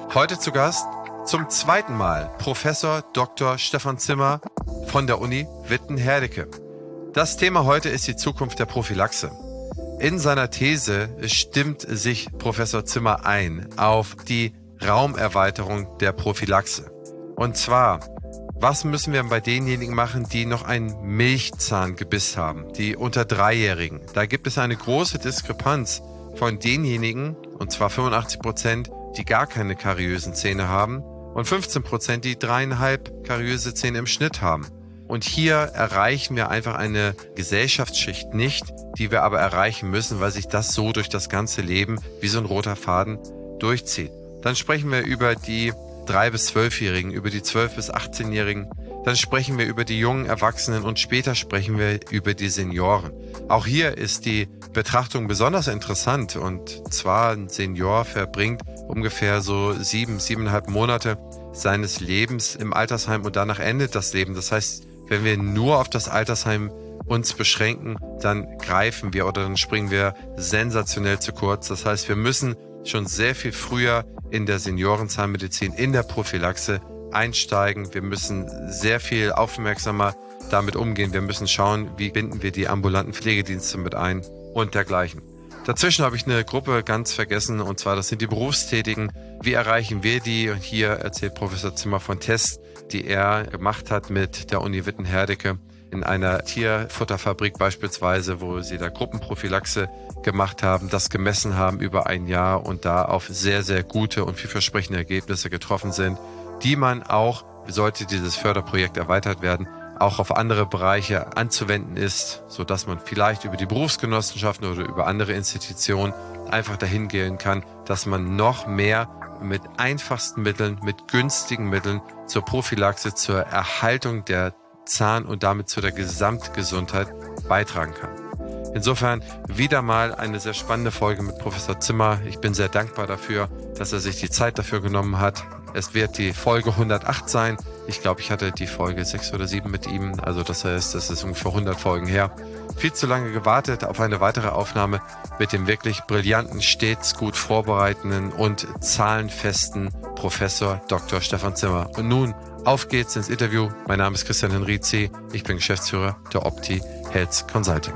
Heute zu Gast zum zweiten Mal Professor Dr. Stefan Zimmer von der Uni Witten-Herdecke. Das Thema heute ist die Zukunft der Prophylaxe. In seiner These stimmt sich Professor Zimmer ein auf die Raumerweiterung der Prophylaxe. Und zwar, was müssen wir bei denjenigen machen, die noch ein Milchzahngebiss haben, die unter 3-Jährigen? Da gibt es eine große Diskrepanz von denjenigen, und zwar 85%, die gar keine kariösen Zähne haben und 15%, die 3,5 kariöse Zähne im Schnitt haben. Und hier erreichen wir einfach eine Gesellschaftsschicht nicht, die wir aber erreichen müssen, weil sich das so durch das ganze Leben wie so ein roter Faden durchzieht. Dann sprechen wir über die 3- bis 12-Jährigen, über die 12- bis 18-Jährigen. Dann sprechen wir über die jungen Erwachsenen und später sprechen wir über die Senioren. Auch hier ist die Betrachtung besonders interessant, und zwar ein Senior verbringt ungefähr so 7,5 Monate seines Lebens im Altersheim und danach endet das Leben. Das heißt, wenn wir nur auf das Altersheim uns beschränken, dann greifen wir oder dann springen wir sensationell zu kurz. Das heißt, wir müssen schon sehr viel früher in der Seniorenzahnmedizin, in der Prophylaxe einsteigen. Wir müssen sehr viel aufmerksamer damit umgehen. Wir müssen schauen, wie binden wir die ambulanten Pflegedienste mit ein und dergleichen. Dazwischen habe ich eine Gruppe ganz vergessen, und zwar das sind die Berufstätigen. Wie erreichen wir die? Und hier erzählt Professor Zimmer von Tests, die er gemacht hat mit der Uni Witten-Herdecke in einer Tierfutterfabrik beispielsweise, wo sie da Gruppenprophylaxe gemacht haben, das gemessen haben über ein Jahr und da auf sehr, sehr gute und vielversprechende Ergebnisse getroffen sind, die man auch, sollte dieses Förderprojekt erweitert werden, auch auf andere Bereiche anzuwenden ist, sodass man vielleicht über die Berufsgenossenschaften oder über andere Institutionen einfach dahin gehen kann, dass man noch mehr mit einfachsten Mitteln, mit günstigen Mitteln zur Prophylaxe, zur Erhaltung der Zahn- und damit zu der Gesamtgesundheit beitragen kann. Insofern wieder mal eine sehr spannende Folge mit Professor Zimmer. Ich bin sehr dankbar dafür, dass er sich die Zeit dafür genommen hat. Es wird die Folge 108 sein. Ich glaube, ich hatte die Folge 6 oder 7 mit ihm. Also das heißt, das ist ungefähr 100 Folgen her. Viel zu lange gewartet auf eine weitere Aufnahme mit dem wirklich brillanten, stets gut vorbereitenden und zahlenfesten Professor Dr. Stefan Zimmer. Und nun, auf geht's ins Interview. Mein Name ist Christian Henrizi. Ich bin Geschäftsführer der Opti Health Consulting.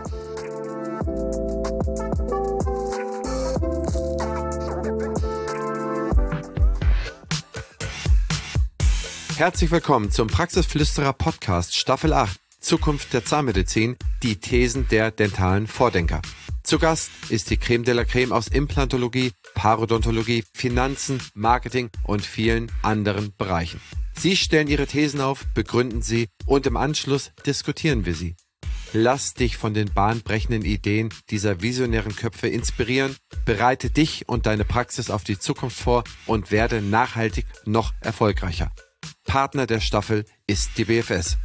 Herzlich willkommen zum Praxisflüsterer Podcast Staffel 8, Zukunft der Zahnmedizin, die Thesen der dentalen Vordenker. Zu Gast ist die Creme de la Creme aus Implantologie, Parodontologie, Finanzen, Marketing und vielen anderen Bereichen. Sie stellen ihre Thesen auf, begründen sie und im Anschluss diskutieren wir sie. Lass dich von den bahnbrechenden Ideen dieser visionären Köpfe inspirieren, bereite dich und deine Praxis auf die Zukunft vor und werde nachhaltig noch erfolgreicher. Partner der Staffel ist die BFS.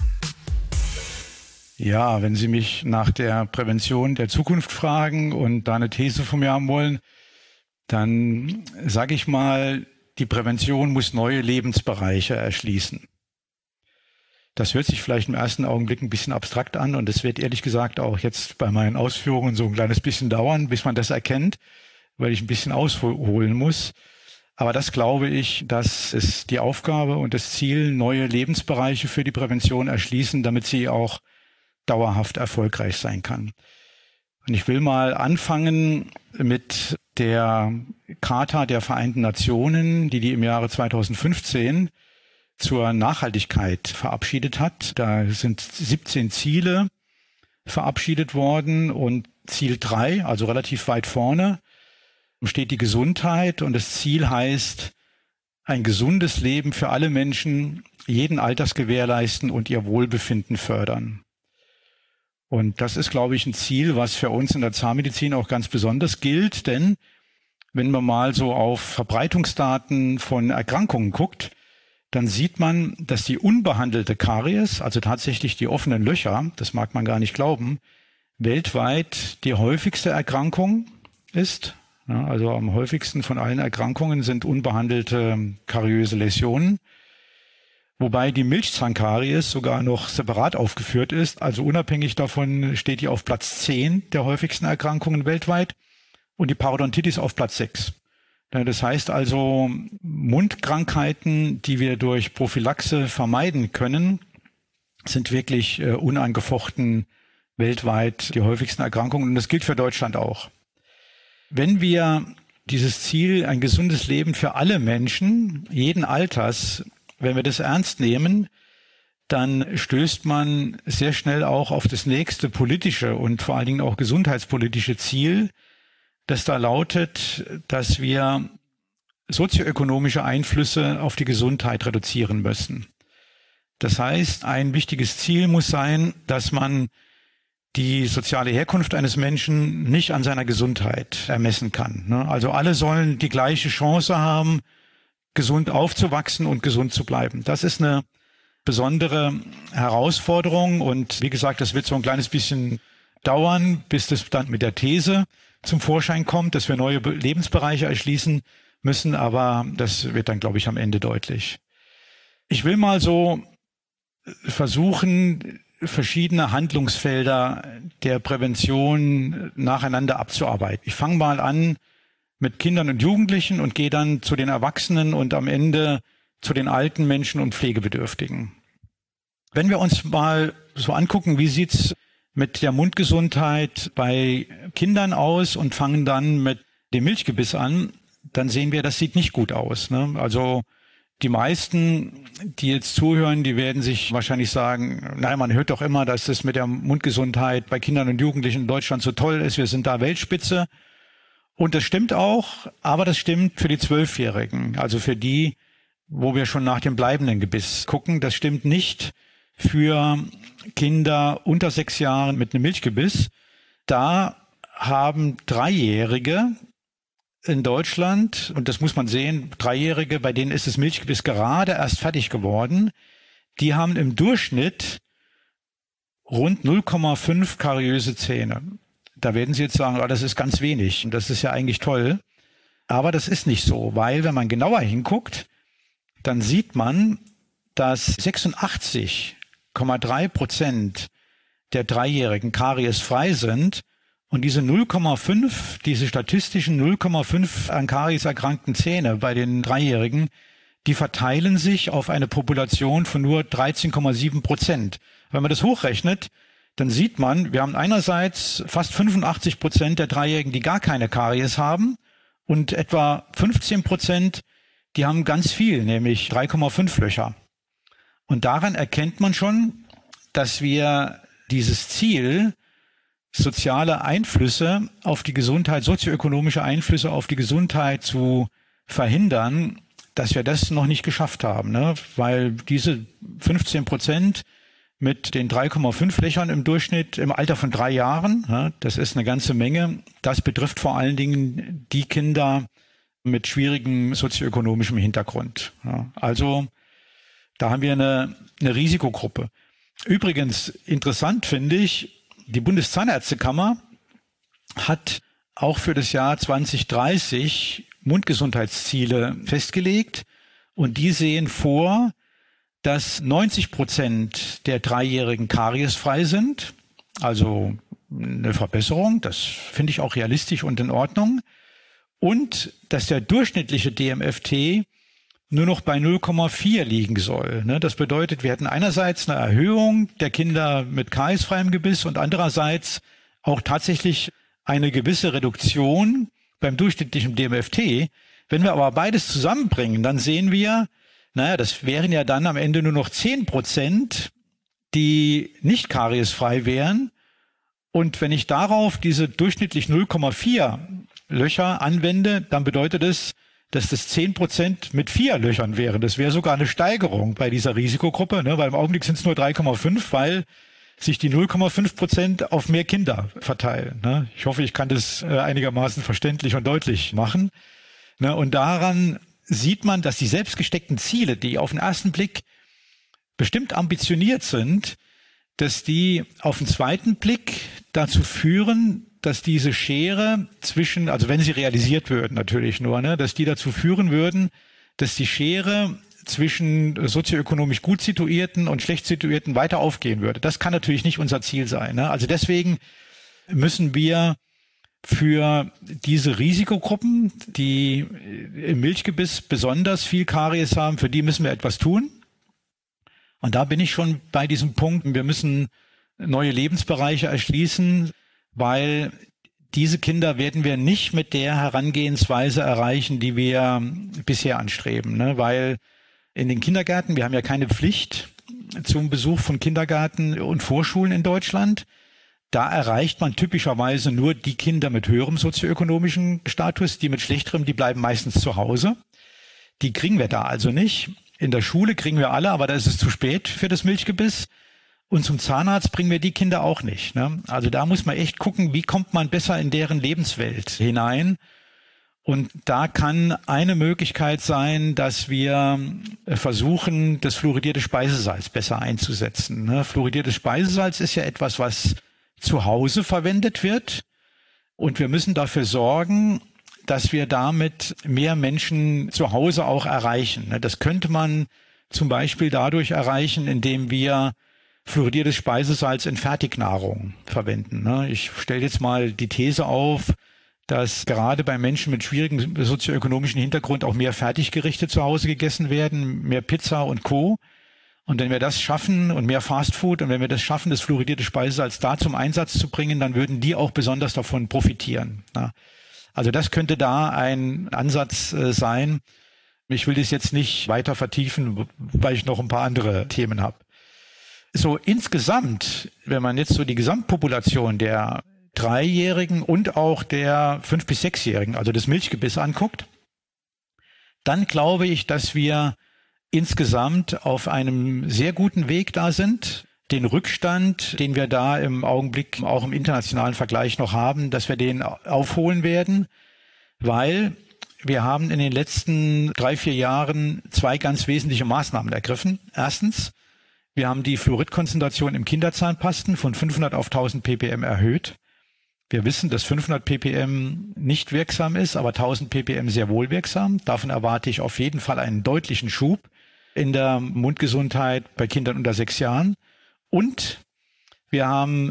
Ja, wenn Sie mich nach der Prävention der Zukunft fragen und da eine These von mir haben wollen, dann sage ich mal, die Prävention muss neue Lebensbereiche erschließen. Das hört sich vielleicht im ersten Augenblick ein bisschen abstrakt an und es wird ehrlich gesagt auch jetzt bei meinen Ausführungen so ein kleines bisschen dauern, bis man das erkennt, weil ich ein bisschen ausholen muss. Aber das glaube ich, dass es die Aufgabe und das Ziel, neue Lebensbereiche für die Prävention erschließen, damit sie auch dauerhaft erfolgreich sein kann. Und ich will mal anfangen mit der Charta der Vereinten Nationen, die im Jahre 2015 zur Nachhaltigkeit verabschiedet hat. Da sind 17 Ziele verabschiedet worden und Ziel 3, also relativ weit vorne, steht die Gesundheit und das Ziel heißt, ein gesundes Leben für alle Menschen, jeden Alters gewährleisten und ihr Wohlbefinden fördern. Und das ist, glaube ich, ein Ziel, was für uns in der Zahnmedizin auch ganz besonders gilt, denn wenn man mal so auf Verbreitungsdaten von Erkrankungen guckt, dann sieht man, dass die unbehandelte Karies, also tatsächlich die offenen Löcher, das mag man gar nicht glauben, weltweit die häufigste Erkrankung ist. Ja, also am häufigsten von allen Erkrankungen sind unbehandelte kariöse Läsionen, wobei die Milchzahnkaries sogar noch separat aufgeführt ist. Also unabhängig davon steht die auf Platz 10 der häufigsten Erkrankungen weltweit und die Parodontitis auf Platz 6. Das heißt also, Mundkrankheiten, die wir durch Prophylaxe vermeiden können, sind wirklich unangefochten weltweit die häufigsten Erkrankungen. Und das gilt für Deutschland auch. Wenn wir dieses Ziel, ein gesundes Leben für alle Menschen, jeden Alters, wenn wir das ernst nehmen, dann stößt man sehr schnell auch auf das nächste politische und vor allen Dingen auch gesundheitspolitische Ziel, das da lautet, dass wir sozioökonomische Einflüsse auf die Gesundheit reduzieren müssen. Das heißt, ein wichtiges Ziel muss sein, dass man die soziale Herkunft eines Menschen nicht an seiner Gesundheit ermessen kann. Also alle sollen die gleiche Chance haben, gesund aufzuwachsen und gesund zu bleiben. Das ist eine besondere Herausforderung und wie gesagt, das wird so ein kleines bisschen dauern, bis das dann mit der These zum Vorschein kommt, dass wir neue Lebensbereiche erschließen müssen, aber das wird dann, glaube ich, am Ende deutlich. Ich will mal so versuchen, verschiedene Handlungsfelder der Prävention nacheinander abzuarbeiten. Ich fange mal an mit Kindern und Jugendlichen und gehe dann zu den Erwachsenen und am Ende zu den alten Menschen und Pflegebedürftigen. Wenn wir uns mal so angucken, wie sieht's mit der Mundgesundheit bei Kindern aus und fangen dann mit dem Milchgebiss an, dann sehen wir, das sieht nicht gut aus. Also die meisten, die jetzt zuhören, die werden sich wahrscheinlich sagen, nein, man hört doch immer, dass das mit der Mundgesundheit bei Kindern und Jugendlichen in Deutschland so toll ist. Wir sind da Weltspitze. Und das stimmt auch, aber das stimmt für die 12-Jährigen, also für die, wo wir schon nach dem bleibenden Gebiss gucken. Das stimmt nicht für Kinder unter 6 Jahren mit einem Milchgebiss. Da haben Dreijährige in Deutschland, und das muss man sehen, Dreijährige, bei denen ist das Milchgebiss gerade erst fertig geworden, die haben im Durchschnitt rund 0,5 kariöse Zähne. Da werden Sie jetzt sagen, das ist ganz wenig und das ist ja eigentlich toll. Aber das ist nicht so, weil wenn man genauer hinguckt, dann sieht man, dass 86,3% der Dreijährigen kariesfrei sind. Und diese 0,5, diese statistischen 0,5 an Karies erkrankten Zähne bei den Dreijährigen, die verteilen sich auf eine Population von nur 13,7%. Wenn man das hochrechnet, dann sieht man, wir haben einerseits fast 85% der Dreijährigen, die gar keine Karies haben und etwa 15%, die haben ganz viel, nämlich 3,5 Löcher. Und daran erkennt man schon, dass wir dieses Ziel, soziale Einflüsse auf die Gesundheit, sozioökonomische Einflüsse auf die Gesundheit zu verhindern, dass wir das noch nicht geschafft haben, weil diese 15% mit den 3,5 Löchern im Durchschnitt im Alter von 3 Jahren, das ist eine ganze Menge. Das betrifft vor allen Dingen die Kinder mit schwierigem sozioökonomischem Hintergrund. Also da haben wir eine Risikogruppe. Übrigens interessant finde ich, die Bundeszahnärztekammer hat auch für das Jahr 2030 Mundgesundheitsziele festgelegt und die sehen vor, dass 90% der Dreijährigen kariesfrei sind, also eine Verbesserung, das finde ich auch realistisch und in Ordnung, und dass der durchschnittliche DMFT nur noch bei 0,4 liegen soll. Das bedeutet, wir hätten einerseits eine Erhöhung der Kinder mit kariesfreiem Gebiss und andererseits auch tatsächlich eine gewisse Reduktion beim durchschnittlichen DMFT. Wenn wir aber beides zusammenbringen, dann sehen wir, das wären ja dann am Ende nur noch 10%, die nicht kariesfrei wären. Und wenn ich darauf diese durchschnittlich 0,4 Löcher anwende, dann bedeutet es, dass das 10% mit 4 Löchern wären. Das wäre sogar eine Steigerung bei dieser Risikogruppe, weil im Augenblick sind es nur 3,5, weil sich die 0,5% auf mehr Kinder verteilen. Ich hoffe, ich kann das einigermaßen verständlich und deutlich machen. Und daran sieht man, dass die selbst gesteckten Ziele, die auf den ersten Blick bestimmt ambitioniert sind, dass die auf den zweiten Blick dazu führen, dass diese Schere zwischen, also wenn sie realisiert würden natürlich nur, dass die dazu führen würden, dass die Schere zwischen sozioökonomisch gut Situierten und schlecht Situierten weiter aufgehen würde. Das kann natürlich nicht unser Ziel sein. Also deswegen müssen wir für diese Risikogruppen, die im Milchgebiss besonders viel Karies haben, für die müssen wir etwas tun. Und da bin ich schon bei diesem Punkt, wir müssen neue Lebensbereiche erschließen, weil diese Kinder werden wir nicht mit der Herangehensweise erreichen, die wir bisher anstreben. Ne? Weil in den Kindergärten, wir haben ja keine Pflicht zum Besuch von Kindergärten und Vorschulen in Deutschland. Da erreicht man typischerweise nur die Kinder mit höherem sozioökonomischen Status. Die mit schlechterem, die bleiben meistens zu Hause. Die kriegen wir da also nicht. In der Schule kriegen wir alle, aber da ist es zu spät für das Milchgebiss. Und zum Zahnarzt bringen wir die Kinder auch nicht. Ne? Also da muss man echt gucken, wie kommt man besser in deren Lebenswelt hinein. Und da kann eine Möglichkeit sein, dass wir versuchen, das fluoridierte Speisesalz besser einzusetzen. Ne? Fluoridiertes Speisesalz ist ja etwas, was zu Hause verwendet wird. Und wir müssen dafür sorgen, dass wir damit mehr Menschen zu Hause auch erreichen. Ne? Das könnte man zum Beispiel dadurch erreichen, indem wir fluoridiertes Speisesalz in Fertignahrung verwenden. Ne? Ich stelle jetzt mal die These auf, dass gerade bei Menschen mit schwierigem sozioökonomischen Hintergrund auch mehr Fertiggerichte zu Hause gegessen werden, mehr Pizza und Co. Und wenn wir das schaffen und mehr Fastfood und wenn wir das schaffen, das fluoridierte Speisesalz da zum Einsatz zu bringen, dann würden die auch besonders davon profitieren. Ne? Also das könnte da ein Ansatz sein. Ich will das jetzt nicht weiter vertiefen, weil ich noch ein paar andere Themen habe. So insgesamt, wenn man jetzt so die Gesamtpopulation der 3-Jährigen und auch der 5- bis 6-Jährigen, also das Milchgebiss anguckt, dann glaube ich, dass wir insgesamt auf einem sehr guten Weg da sind. Den Rückstand, den wir da im Augenblick auch im internationalen Vergleich noch haben, dass wir den aufholen werden, weil wir haben in den letzten 3-4 Jahren 2 ganz wesentliche Maßnahmen ergriffen. Erstens, wir haben die Fluoridkonzentration im Kinderzahnpasten von 500 auf 1000 ppm erhöht. Wir wissen, dass 500 ppm nicht wirksam ist, aber 1000 ppm sehr wohl wirksam. Davon erwarte ich auf jeden Fall einen deutlichen Schub in der Mundgesundheit bei Kindern unter 6 Jahren. Und wir haben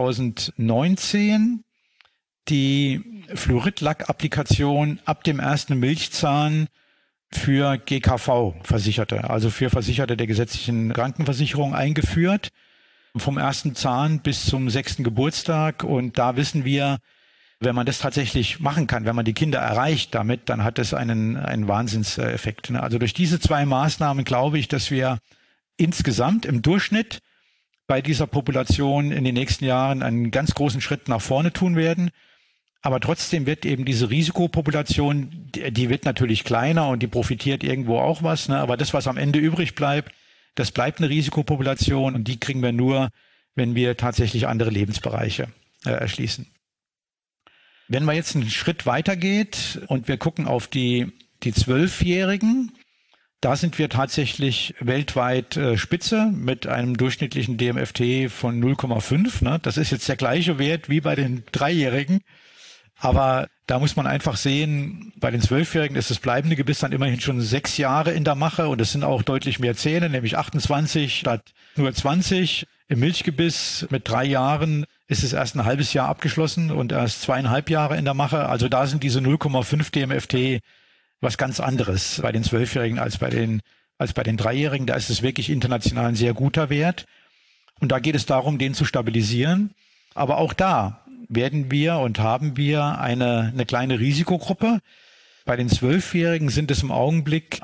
2019 die Fluoridlack-Applikation ab dem ersten Milchzahn für GKV-Versicherte, also für Versicherte der gesetzlichen Krankenversicherung eingeführt, vom ersten Zahn bis zum 6. Geburtstag. Und da wissen wir, wenn man das tatsächlich machen kann, wenn man die Kinder erreicht damit, dann hat das einen Wahnsinnseffekt. Also durch diese 2 Maßnahmen glaube ich, dass wir insgesamt im Durchschnitt bei dieser Population in den nächsten Jahren einen ganz großen Schritt nach vorne tun werden. Aber trotzdem wird eben diese Risikopopulation, die wird natürlich kleiner und die profitiert irgendwo auch was. Ne? Aber das, was am Ende übrig bleibt, das bleibt eine Risikopopulation und die kriegen wir nur, wenn wir tatsächlich andere Lebensbereiche erschließen. Wenn man jetzt einen Schritt weitergeht und wir gucken auf die 12-Jährigen, da sind wir tatsächlich weltweit Spitze mit einem durchschnittlichen DMFT von 0,5. Ne? Das ist jetzt der gleiche Wert wie bei den 3-Jährigen. Aber da muss man einfach sehen, bei den 12-Jährigen ist das bleibende Gebiss dann immerhin schon 6 Jahre in der Mache und es sind auch deutlich mehr Zähne, nämlich 28 statt nur 20. Im Milchgebiss mit 3 Jahren ist es erst ein halbes Jahr abgeschlossen und erst 2,5 Jahre in der Mache. Also da sind diese 0,5 DMFT was ganz anderes bei den 12-Jährigen als bei den 3-Jährigen. Da ist es wirklich international ein sehr guter Wert. Und da geht es darum, den zu stabilisieren. Aber auch da werden wir und haben wir eine kleine Risikogruppe. Bei den 12-Jährigen sind es im Augenblick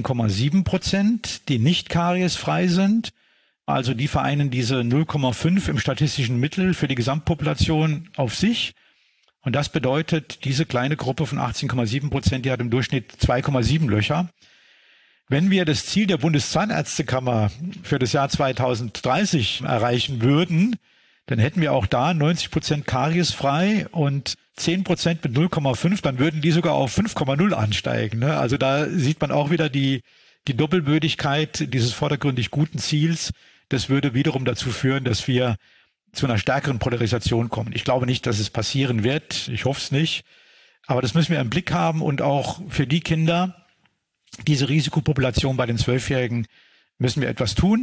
18,7%, die nicht kariesfrei sind. Also die vereinen diese 0,5 im statistischen Mittel für die Gesamtpopulation auf sich. Und das bedeutet, diese kleine Gruppe von 18,7%, die hat im Durchschnitt 2,7 Löcher. Wenn wir das Ziel der Bundeszahnärztekammer für das Jahr 2030 erreichen würden, dann hätten wir auch da 90% kariesfrei und 10% mit 0,5, dann würden die sogar auf 5,0 ansteigen. Ne? Also da sieht man auch wieder die Doppelbödigkeit dieses vordergründig guten Ziels. Das würde wiederum dazu führen, dass wir zu einer stärkeren Polarisation kommen. Ich glaube nicht, dass es passieren wird. Ich hoffe es nicht. Aber das müssen wir im Blick haben und auch für die Kinder, diese Risikopopulation bei den 12-Jährigen, müssen wir etwas tun.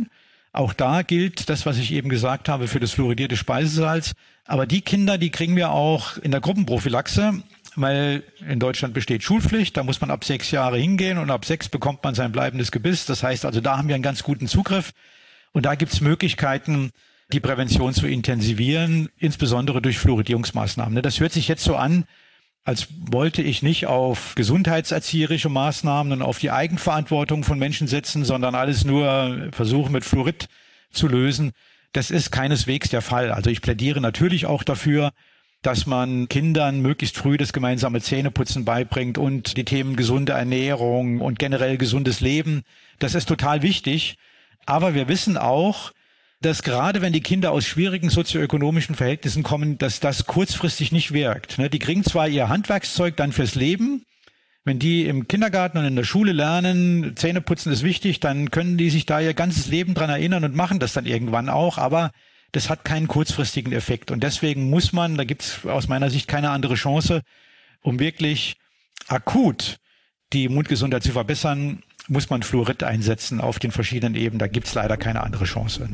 Auch da gilt das, was ich eben gesagt habe, für das fluoridierte Speisesalz. Aber die Kinder, die kriegen wir auch in der Gruppenprophylaxe, weil in Deutschland besteht Schulpflicht. Da muss man ab 6 Jahre hingehen und ab 6 bekommt man sein bleibendes Gebiss. Das heißt also, da haben wir einen ganz guten Zugriff. Und da gibt es Möglichkeiten, die Prävention zu intensivieren, insbesondere durch Fluoridierungsmaßnahmen. Das hört sich jetzt so an, als wollte ich nicht auf gesundheitserzieherische Maßnahmen und auf die Eigenverantwortung von Menschen setzen, sondern alles nur versuchen mit Fluorid zu lösen. Das ist keineswegs der Fall. Also ich plädiere natürlich auch dafür, dass man Kindern möglichst früh das gemeinsame Zähneputzen beibringt und die Themen gesunde Ernährung und generell gesundes Leben. Das ist total wichtig. Aber wir wissen auch, dass gerade wenn die Kinder aus schwierigen sozioökonomischen Verhältnissen kommen, dass das kurzfristig nicht wirkt. Die kriegen zwar ihr Handwerkszeug dann fürs Leben. Wenn die im Kindergarten und in der Schule lernen, Zähneputzen ist wichtig, dann können die sich da ihr ganzes Leben dran erinnern und machen das dann irgendwann auch. Aber das hat keinen kurzfristigen Effekt. Und deswegen muss man, da gibt es aus meiner Sicht keine andere Chance, um wirklich akut die Mundgesundheit zu verbessern, muss man Fluorid einsetzen auf den verschiedenen Ebenen. Da gibt es leider keine andere Chance.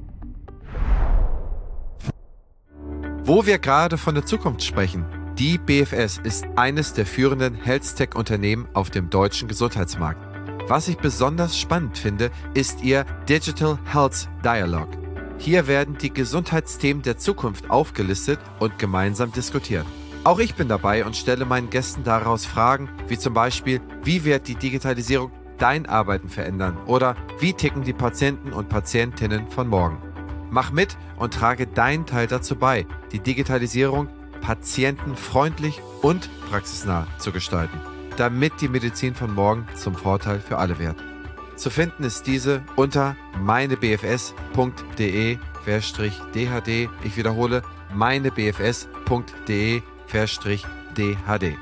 Wo wir gerade von der Zukunft sprechen, die BFS ist eines der führenden Health-Tech-Unternehmen auf dem deutschen Gesundheitsmarkt. Was ich besonders spannend finde, ist ihr Digital Health Dialogue. Hier werden die Gesundheitsthemen der Zukunft aufgelistet und gemeinsam diskutiert. Auch ich bin dabei und stelle meinen Gästen daraus Fragen, wie zum Beispiel, wie wird die Digitalisierung dein Arbeiten verändern oder wie ticken die Patienten und Patientinnen von morgen? Mach mit und trage deinen Teil dazu bei, die Digitalisierung patientenfreundlich und praxisnah zu gestalten, damit die Medizin von morgen zum Vorteil für alle wird. Zu finden ist diese unter meinebfs.de/dhd. Ich wiederhole, meinebfs.de/dhd.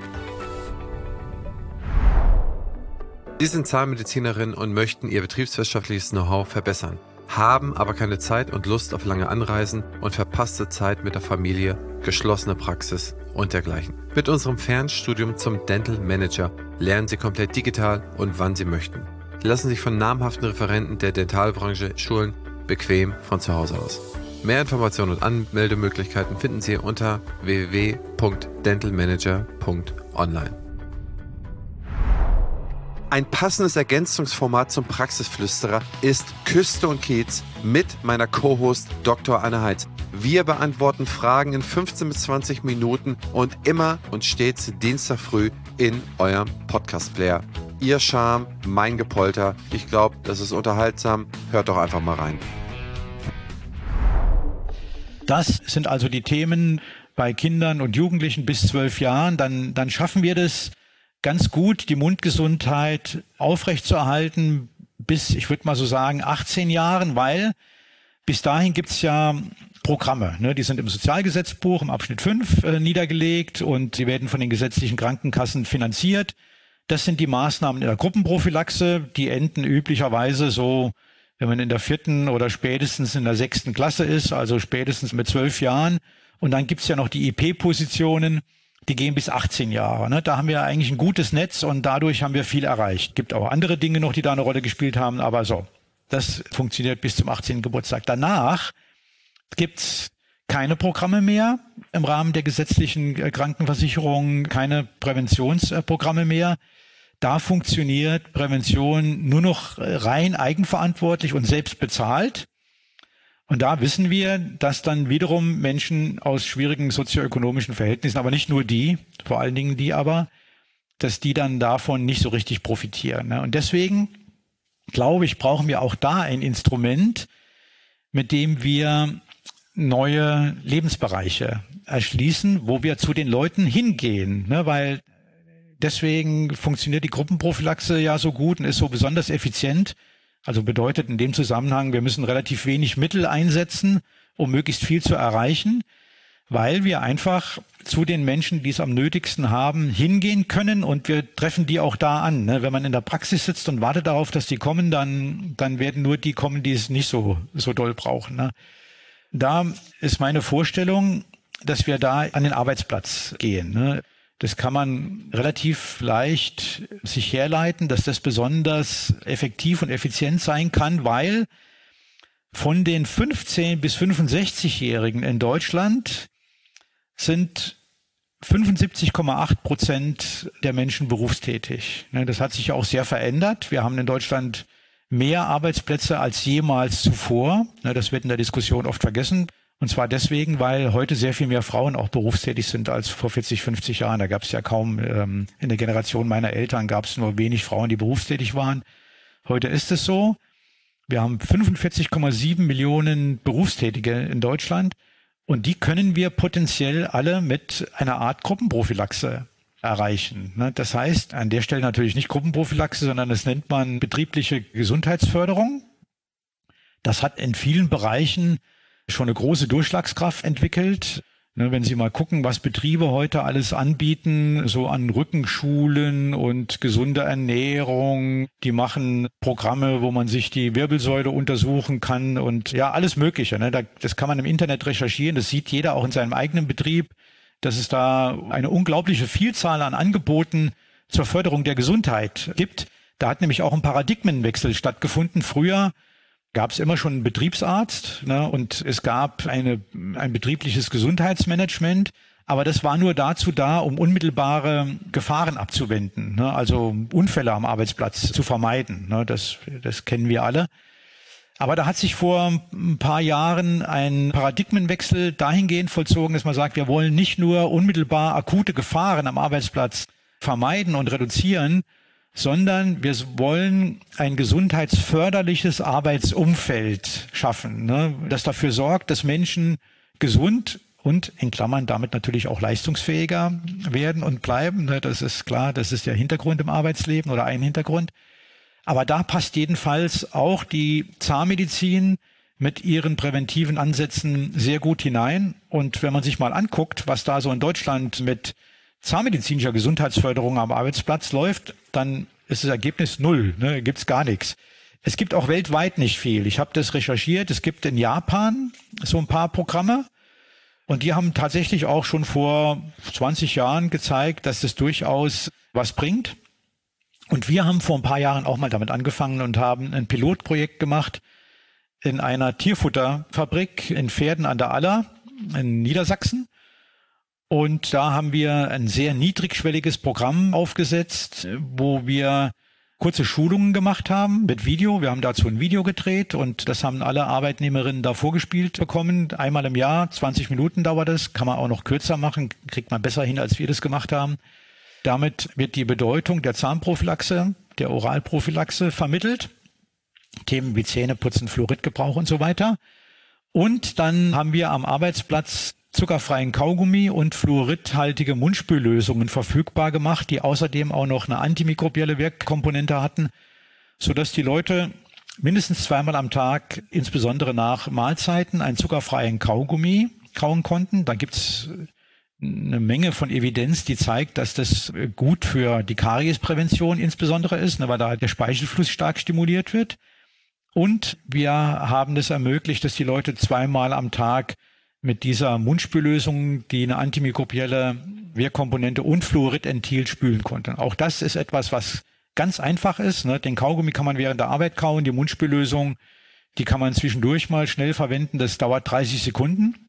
Sie sind Zahnmedizinerin und möchten Ihr betriebswirtschaftliches Know-how verbessern, haben aber keine Zeit und Lust auf lange Anreisen und verpasste Zeit mit der Familie, geschlossene Praxis und dergleichen. Mit unserem Fernstudium zum Dental Manager lernen Sie komplett digital und wann Sie möchten. Lassen sich von namhaften Referenten der Dentalbranche schulen, bequem von zu Hause aus. Mehr Informationen und Anmeldemöglichkeiten finden Sie unter www.dentalmanager.online. Ein passendes Ergänzungsformat zum Praxisflüsterer ist Küste und Kiez mit meiner Co-Host Dr. Anne Heitz. Wir beantworten Fragen in 15 bis 20 Minuten und immer und stets Dienstag früh in eurem Podcast-Player. Ihr Charme, mein Gepolter. Ich glaube, das ist unterhaltsam. Hört doch einfach mal rein. Das sind also die Themen bei Kindern und Jugendlichen bis 12 Jahren. Dann schaffen wir das ganz gut, die Mundgesundheit aufrechtzuerhalten bis, ich würde mal so sagen, 18 Jahren, weil bis dahin gibt's ja Programme. Die sind im Sozialgesetzbuch im Abschnitt 5 niedergelegt und sie werden von den gesetzlichen Krankenkassen finanziert. Das sind die Maßnahmen in der Gruppenprophylaxe, die enden üblicherweise so, wenn man in der 4. oder spätestens in der 6. Klasse ist, also spätestens mit 12 Jahren. Und dann gibt's ja noch die IP-Positionen, die gehen bis 18 Jahre. Da haben wir eigentlich ein gutes Netz und dadurch haben wir viel erreicht. Gibt auch andere Dinge noch, die da eine Rolle gespielt haben, aber so, das funktioniert bis zum 18. Geburtstag. Danach gibt's keine Programme mehr im Rahmen der gesetzlichen Krankenversicherung, keine Präventionsprogramme mehr. Da funktioniert Prävention nur noch rein eigenverantwortlich und selbst bezahlt. Und da wissen wir, dass dann wiederum Menschen aus schwierigen sozioökonomischen Verhältnissen, aber nicht nur die, vor allen Dingen die aber, dass die dann davon nicht so richtig profitieren. Und deswegen, glaube ich, brauchen wir auch da ein Instrument, mit dem wir neue Lebensbereiche erschließen, wo wir zu den Leuten hingehen, weil deswegen funktioniert die Gruppenprophylaxe ja so gut und ist so besonders effizient. Also bedeutet in dem Zusammenhang, wir müssen relativ wenig Mittel einsetzen, um möglichst viel zu erreichen, weil wir einfach zu den Menschen, die es am nötigsten haben, hingehen können und wir treffen die auch da an. Wenn man in der Praxis sitzt und wartet darauf, dass die kommen, dann werden nur die kommen, die es nicht so doll brauchen. Da ist meine Vorstellung, dass wir da an den Arbeitsplatz gehen. Das kann man relativ leicht sich herleiten, dass das besonders effektiv und effizient sein kann, weil Von den 15- bis 65-Jährigen in Deutschland sind 75,8% der Menschen berufstätig. Das hat sich auch sehr verändert. Wir haben in Deutschland mehr Arbeitsplätze als jemals zuvor. Das wird in der Diskussion oft vergessen. Und zwar deswegen, weil heute sehr viel mehr Frauen auch berufstätig sind als vor 40, 50 Jahren. Da gab es ja kaum, in der Generation meiner Eltern gab es nur wenig Frauen, die berufstätig waren. Heute ist es so. Wir haben 45,7 Millionen Berufstätige in Deutschland und die können wir potenziell alle mit einer Art Gruppenprophylaxe erreichen. Das heißt, an der Stelle natürlich nicht Gruppenprophylaxe, sondern das nennt man betriebliche Gesundheitsförderung. Das hat in vielen Bereichen schon eine große Durchschlagskraft entwickelt. Wenn Sie mal gucken, was Betriebe heute alles anbieten, so an Rückenschulen und gesunde Ernährung, die machen Programme, wo man sich die Wirbelsäule untersuchen kann und ja, alles Mögliche. Das kann man im Internet recherchieren, das sieht jeder auch in seinem eigenen Betrieb, dass es da eine unglaubliche Vielzahl an Angeboten zur Förderung der Gesundheit gibt. Da hat nämlich auch ein Paradigmenwechsel stattgefunden. Früher gab es immer schon einen Betriebsarzt, und es gab ein betriebliches Gesundheitsmanagement, aber das war nur dazu da, um unmittelbare Gefahren abzuwenden, also Unfälle am Arbeitsplatz zu vermeiden. Das kennen wir alle. Aber da hat sich vor ein paar Jahren ein Paradigmenwechsel dahingehend vollzogen, dass man sagt, wir wollen nicht nur unmittelbar akute Gefahren am Arbeitsplatz vermeiden und reduzieren, sondern wir wollen ein gesundheitsförderliches Arbeitsumfeld schaffen, das dafür sorgt, dass Menschen gesund und in Klammern damit natürlich auch leistungsfähiger werden und bleiben. Das ist klar, das ist der Hintergrund im Arbeitsleben oder ein Hintergrund. Aber da passt jedenfalls auch die Zahnmedizin mit ihren präventiven Ansätzen sehr gut hinein. Und wenn man sich mal anguckt, was da so in Deutschland mit zahnmedizinischer Gesundheitsförderung am Arbeitsplatz läuft, dann ist das Ergebnis null, gibt's gar nichts. Es gibt auch weltweit nicht viel. Ich habe das recherchiert. Es gibt in Japan so ein paar Programme und die haben tatsächlich auch schon vor 20 Jahren gezeigt, dass das durchaus was bringt. Und wir haben vor ein paar Jahren auch mal damit angefangen und haben ein Pilotprojekt gemacht in einer Tierfutterfabrik in Verden an der Aller in Niedersachsen. Und da haben wir ein sehr niedrigschwelliges Programm aufgesetzt, wo wir kurze Schulungen gemacht haben mit Video. Wir haben dazu ein Video gedreht und das haben alle Arbeitnehmerinnen da vorgespielt bekommen. Einmal im Jahr, 20 Minuten dauert das, kann man auch noch kürzer machen, kriegt man besser hin, als wir das gemacht haben. Damit wird die Bedeutung der Zahnprophylaxe, der Oralprophylaxe vermittelt. Themen wie Zähneputzen, Fluoridgebrauch und so weiter. Und dann haben wir am Arbeitsplatz zuckerfreien Kaugummi und fluoridhaltige Mundspüllösungen verfügbar gemacht, die außerdem auch noch eine antimikrobielle Wirkkomponente hatten, sodass die Leute mindestens zweimal am Tag, insbesondere nach Mahlzeiten, einen zuckerfreien Kaugummi kauen konnten. Da gibt's eine Menge von Evidenz, die zeigt, dass das gut für die Kariesprävention insbesondere ist, weil da der Speichelfluss stark stimuliert wird. Und wir haben es ermöglicht, dass die Leute zweimal am Tag mit dieser Mundspüllösung, die eine antimikrobielle Wirkkomponente und Fluorid enthielt, spülen konnten. Auch das ist etwas, was ganz einfach ist. Den Kaugummi kann man während der Arbeit kauen, die Mundspüllösung, die kann man zwischendurch mal schnell verwenden. Das dauert 30 Sekunden.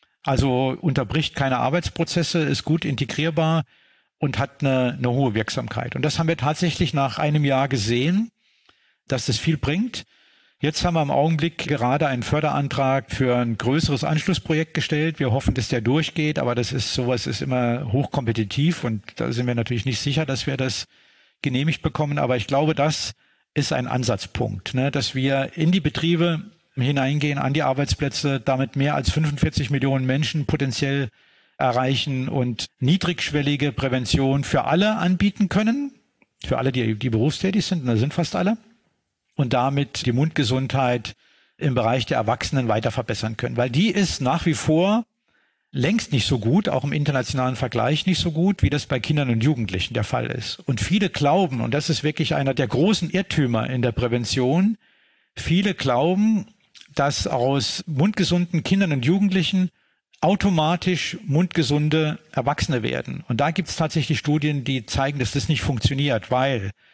Also unterbricht keine Arbeitsprozesse, ist gut integrierbar und hat eine hohe Wirksamkeit. Und das haben wir tatsächlich nach einem Jahr gesehen, dass das viel bringt. Jetzt haben wir im Augenblick gerade einen Förderantrag für ein größeres Anschlussprojekt gestellt. Wir hoffen, dass der durchgeht, aber sowas ist immer hochkompetitiv und da sind wir natürlich nicht sicher, dass wir das genehmigt bekommen. Aber ich glaube, das ist ein Ansatzpunkt, dass wir in die Betriebe hineingehen, an die Arbeitsplätze, damit mehr als 45 Millionen Menschen potenziell erreichen und niedrigschwellige Prävention für alle anbieten können, für alle, die berufstätig sind, und da sind fast alle. Und damit die Mundgesundheit im Bereich der Erwachsenen weiter verbessern können. Weil die ist nach wie vor längst nicht so gut, auch im internationalen Vergleich nicht so gut, wie das bei Kindern und Jugendlichen der Fall ist. Und viele glauben, und das ist wirklich einer der großen Irrtümer in der Prävention, viele glauben, dass aus mundgesunden Kindern und Jugendlichen automatisch mundgesunde Erwachsene werden. Und da gibt es tatsächlich Studien, die zeigen, dass das nicht funktioniert, weil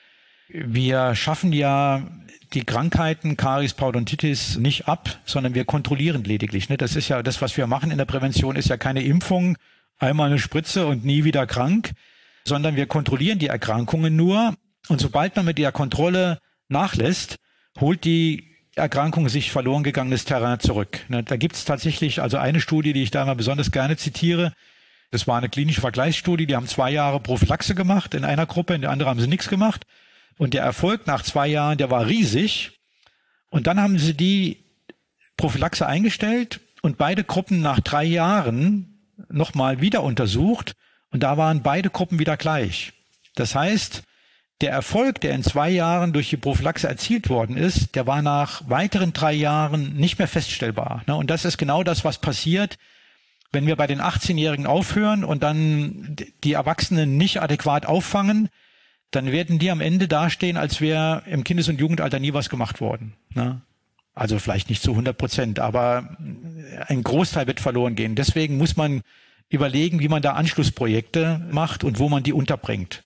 Wir schaffen ja die Krankheiten Karies, Parodontitis nicht ab, sondern wir kontrollieren lediglich. Das ist ja das, was wir machen in der Prävention, ist ja keine Impfung, einmal eine Spritze und nie wieder krank, sondern wir kontrollieren die Erkrankungen nur. Und sobald man mit der Kontrolle nachlässt, holt die Erkrankung sich verloren gegangenes Terrain zurück. Da gibt es tatsächlich also eine Studie, die ich da mal besonders gerne zitiere. Das war eine klinische Vergleichsstudie, die haben 2 Jahre Prophylaxe gemacht in einer Gruppe, in der anderen haben sie nichts gemacht. Und der Erfolg nach 2 Jahren, der war riesig. Und dann haben sie die Prophylaxe eingestellt und beide Gruppen nach 3 Jahren nochmal wieder untersucht. Und da waren beide Gruppen wieder gleich. Das heißt, der Erfolg, der in 2 Jahren durch die Prophylaxe erzielt worden ist, der war nach weiteren 3 Jahren nicht mehr feststellbar. Und das ist genau das, was passiert, wenn wir bei den 18-Jährigen aufhören und dann die Erwachsenen nicht adäquat auffangen, dann werden die am Ende dastehen, als wäre im Kindes- und Jugendalter nie was gemacht worden. Also vielleicht nicht zu 100%, aber ein Großteil wird verloren gehen. Deswegen muss man überlegen, wie man da Anschlussprojekte macht und wo man die unterbringt.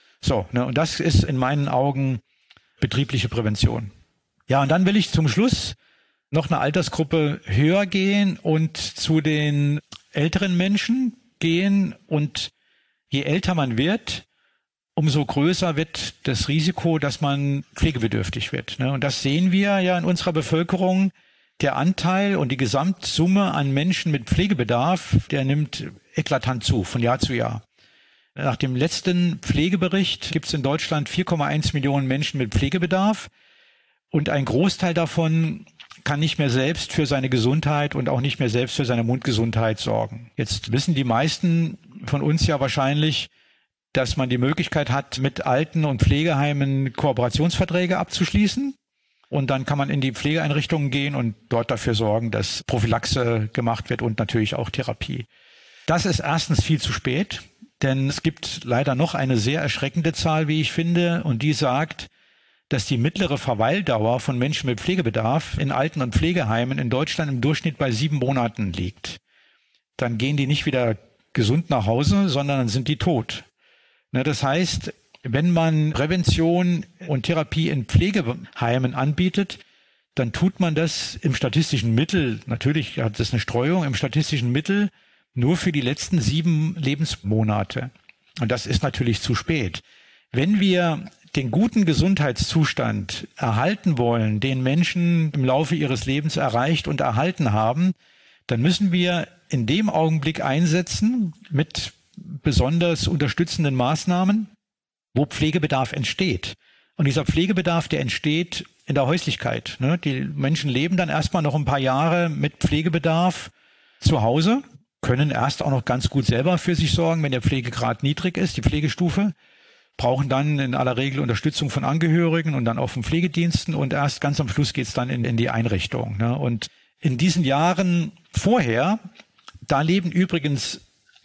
Und das ist in meinen Augen betriebliche Prävention. Ja, und dann will ich zum Schluss noch eine Altersgruppe höher gehen und zu den älteren Menschen gehen. Und je älter man wird, umso größer wird das Risiko, dass man pflegebedürftig wird. Und das sehen wir ja in unserer Bevölkerung. Der Anteil und die Gesamtsumme an Menschen mit Pflegebedarf, der nimmt eklatant zu, von Jahr zu Jahr. Nach dem letzten Pflegebericht gibt es in Deutschland 4,1 Millionen Menschen mit Pflegebedarf. Und ein Großteil davon kann nicht mehr selbst für seine Gesundheit und auch nicht mehr selbst für seine Mundgesundheit sorgen. Jetzt wissen die meisten von uns ja wahrscheinlich, dass man die Möglichkeit hat, mit Alten- und Pflegeheimen Kooperationsverträge abzuschließen. Und dann kann man in die Pflegeeinrichtungen gehen und dort dafür sorgen, dass Prophylaxe gemacht wird und natürlich auch Therapie. Das ist erstens viel zu spät, denn es gibt leider noch eine sehr erschreckende Zahl, wie ich finde, und die sagt, dass die mittlere Verweildauer von Menschen mit Pflegebedarf in Alten- und Pflegeheimen in Deutschland im Durchschnitt bei 7 Monaten liegt. Dann gehen die nicht wieder gesund nach Hause, sondern dann sind die tot. Das heißt, wenn man Prävention und Therapie in Pflegeheimen anbietet, dann tut man das im statistischen Mittel, natürlich hat das eine Streuung, im statistischen Mittel nur für die letzten 7 Lebensmonate. Und das ist natürlich zu spät. Wenn wir den guten Gesundheitszustand erhalten wollen, den Menschen im Laufe ihres Lebens erreicht und erhalten haben, dann müssen wir in dem Augenblick einsetzen mit besonders unterstützenden Maßnahmen, wo Pflegebedarf entsteht. Und dieser Pflegebedarf, der entsteht in der Häuslichkeit. Die Menschen leben dann erstmal noch ein paar Jahre mit Pflegebedarf zu Hause, können erst auch noch ganz gut selber für sich sorgen, wenn der Pflegegrad niedrig ist, die Pflegestufe, brauchen dann in aller Regel Unterstützung von Angehörigen und dann auch von Pflegediensten und erst ganz am Schluss geht's dann in die Einrichtung. Und in diesen Jahren vorher, da leben übrigens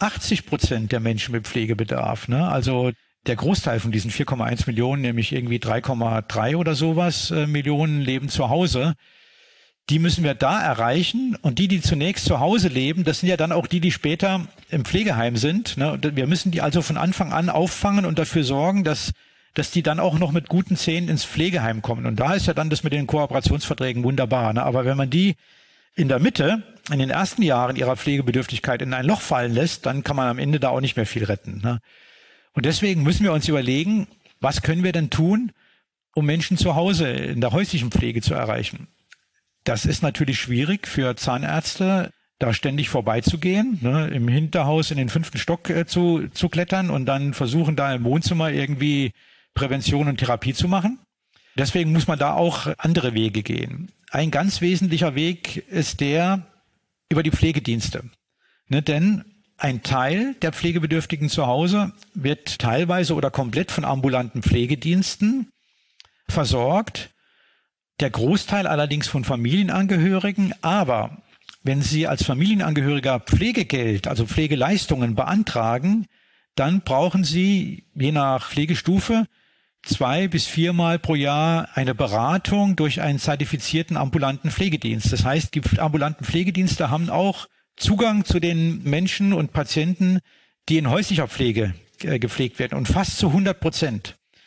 80% der Menschen mit Pflegebedarf. Also der Großteil von diesen 4,1 Millionen, nämlich irgendwie 3,3 oder sowas Millionen leben zu Hause. Die müssen wir da erreichen. Und die zunächst zu Hause leben, das sind ja dann auch die später im Pflegeheim sind. Wir müssen die also von Anfang an auffangen und dafür sorgen, dass die dann auch noch mit guten Zähnen ins Pflegeheim kommen. Und da ist ja dann das mit den Kooperationsverträgen wunderbar. Aber wenn man die in der Mitte, in den ersten Jahren ihrer Pflegebedürftigkeit in ein Loch fallen lässt, dann kann man am Ende da auch nicht mehr viel retten. Und deswegen müssen wir uns überlegen, was können wir denn tun, um Menschen zu Hause in der häuslichen Pflege zu erreichen. Das ist natürlich schwierig für Zahnärzte, da ständig vorbeizugehen, im Hinterhaus in den 5. Stock zu klettern und dann versuchen, da im Wohnzimmer irgendwie Prävention und Therapie zu machen. Deswegen muss man da auch andere Wege gehen. Ein ganz wesentlicher Weg ist der über die Pflegedienste. Denn ein Teil der Pflegebedürftigen zu Hause wird teilweise oder komplett von ambulanten Pflegediensten versorgt. Der Großteil allerdings von Familienangehörigen. Aber wenn Sie als Familienangehöriger Pflegegeld, also Pflegeleistungen beantragen, dann brauchen Sie je nach Pflegestufe 2 bis 4 Mal pro Jahr eine Beratung durch einen zertifizierten ambulanten Pflegedienst. Das heißt, die ambulanten Pflegedienste haben auch Zugang zu den Menschen und Patienten, die in häuslicher Pflege gepflegt werden und fast zu 100%.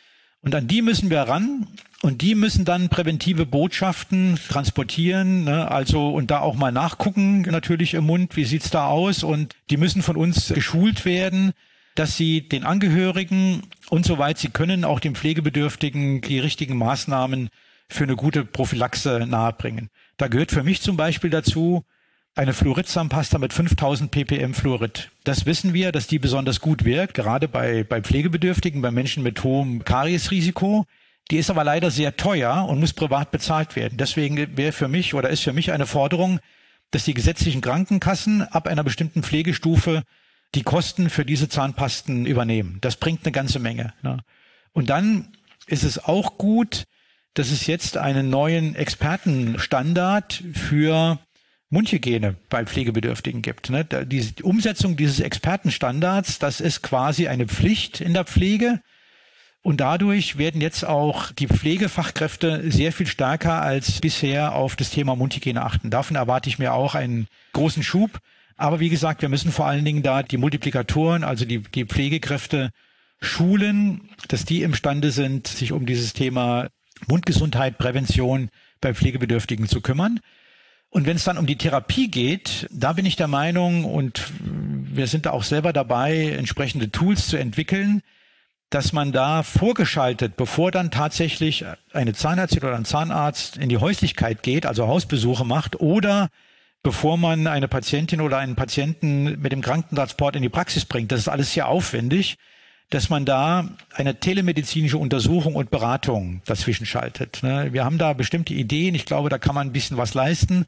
Und an die müssen wir ran und die müssen dann präventive Botschaften transportieren, ne? Also und da auch mal nachgucken natürlich im Mund, wie sieht's da aus, und die müssen von uns geschult werden, dass sie den Angehörigen und soweit sie können auch dem Pflegebedürftigen die richtigen Maßnahmen für eine gute Prophylaxe nahebringen. Da gehört für mich zum Beispiel dazu eine Fluoridzahnpasta mit 5000 ppm Fluorid. Das wissen wir, dass die besonders gut wirkt, gerade bei Pflegebedürftigen, bei Menschen mit hohem Kariesrisiko. Die ist aber leider sehr teuer und muss privat bezahlt werden. Deswegen ist für mich eine Forderung, dass die gesetzlichen Krankenkassen ab einer bestimmten Pflegestufe die Kosten für diese Zahnpasten übernehmen. Das bringt eine ganze Menge. Ne? Und dann ist es auch gut, dass es jetzt einen neuen Expertenstandard für Mundhygiene bei Pflegebedürftigen gibt. Ne? Die Umsetzung dieses Expertenstandards, das ist quasi eine Pflicht in der Pflege. Und dadurch werden jetzt auch die Pflegefachkräfte sehr viel stärker als bisher auf das Thema Mundhygiene achten. Davon erwarte ich mir auch einen großen Schub. Aber wie gesagt, wir müssen vor allen Dingen da die Multiplikatoren, also die Pflegekräfte schulen, dass die imstande sind, sich um dieses Thema Mundgesundheit, Prävention bei Pflegebedürftigen zu kümmern. Und wenn es dann um die Therapie geht, da bin ich der Meinung, und wir sind da auch selber dabei, entsprechende Tools zu entwickeln, dass man da vorgeschaltet, bevor dann tatsächlich eine Zahnärztin oder ein Zahnarzt in die Häuslichkeit geht, also Hausbesuche macht, oder bevor man eine Patientin oder einen Patienten mit dem Krankentransport in die Praxis bringt, das ist alles sehr aufwendig, dass man da eine telemedizinische Untersuchung und Beratung dazwischen schaltet. Wir haben da bestimmte Ideen. Ich glaube, da kann man ein bisschen was leisten,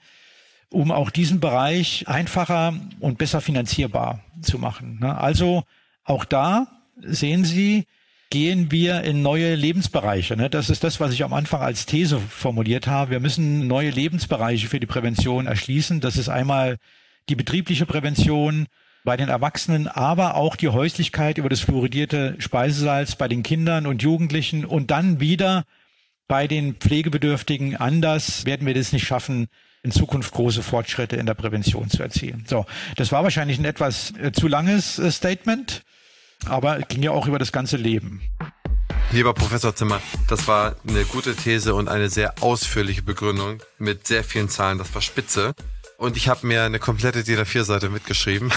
um auch diesen Bereich einfacher und besser finanzierbar zu machen. Also auch da sehen Sie, gehen wir in neue Lebensbereiche. Das ist das, was ich am Anfang als These formuliert habe. Wir müssen neue Lebensbereiche für die Prävention erschließen. Das ist einmal die betriebliche Prävention bei den Erwachsenen, aber auch die Häuslichkeit über das fluoridierte Speisesalz bei den Kindern und Jugendlichen, und dann wieder bei den Pflegebedürftigen. Anders werden wir das nicht schaffen, in Zukunft große Fortschritte in der Prävention zu erzielen. So, das war wahrscheinlich ein etwas zu langes Statement, aber ging ja auch über das ganze Leben. Lieber Professor Zimmer, das war eine gute These und eine sehr ausführliche Begründung mit sehr vielen Zahlen. Das war spitze. Und ich habe mir eine komplette DIN A4-Seite mitgeschrieben,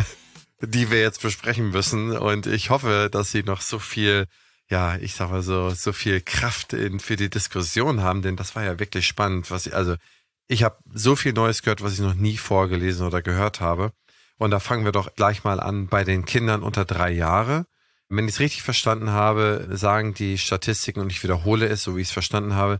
die wir jetzt besprechen müssen. Und ich hoffe, dass Sie noch so viel, ja, ich sag mal so viel Kraft für die Diskussion haben, denn das war ja wirklich spannend. Ich habe so viel Neues gehört, was ich noch nie vorgelesen oder gehört habe. Und da fangen wir doch gleich mal an bei den Kindern unter 3 Jahre. Wenn ich es richtig verstanden habe, sagen die Statistiken, und ich wiederhole es, so wie ich es verstanden habe,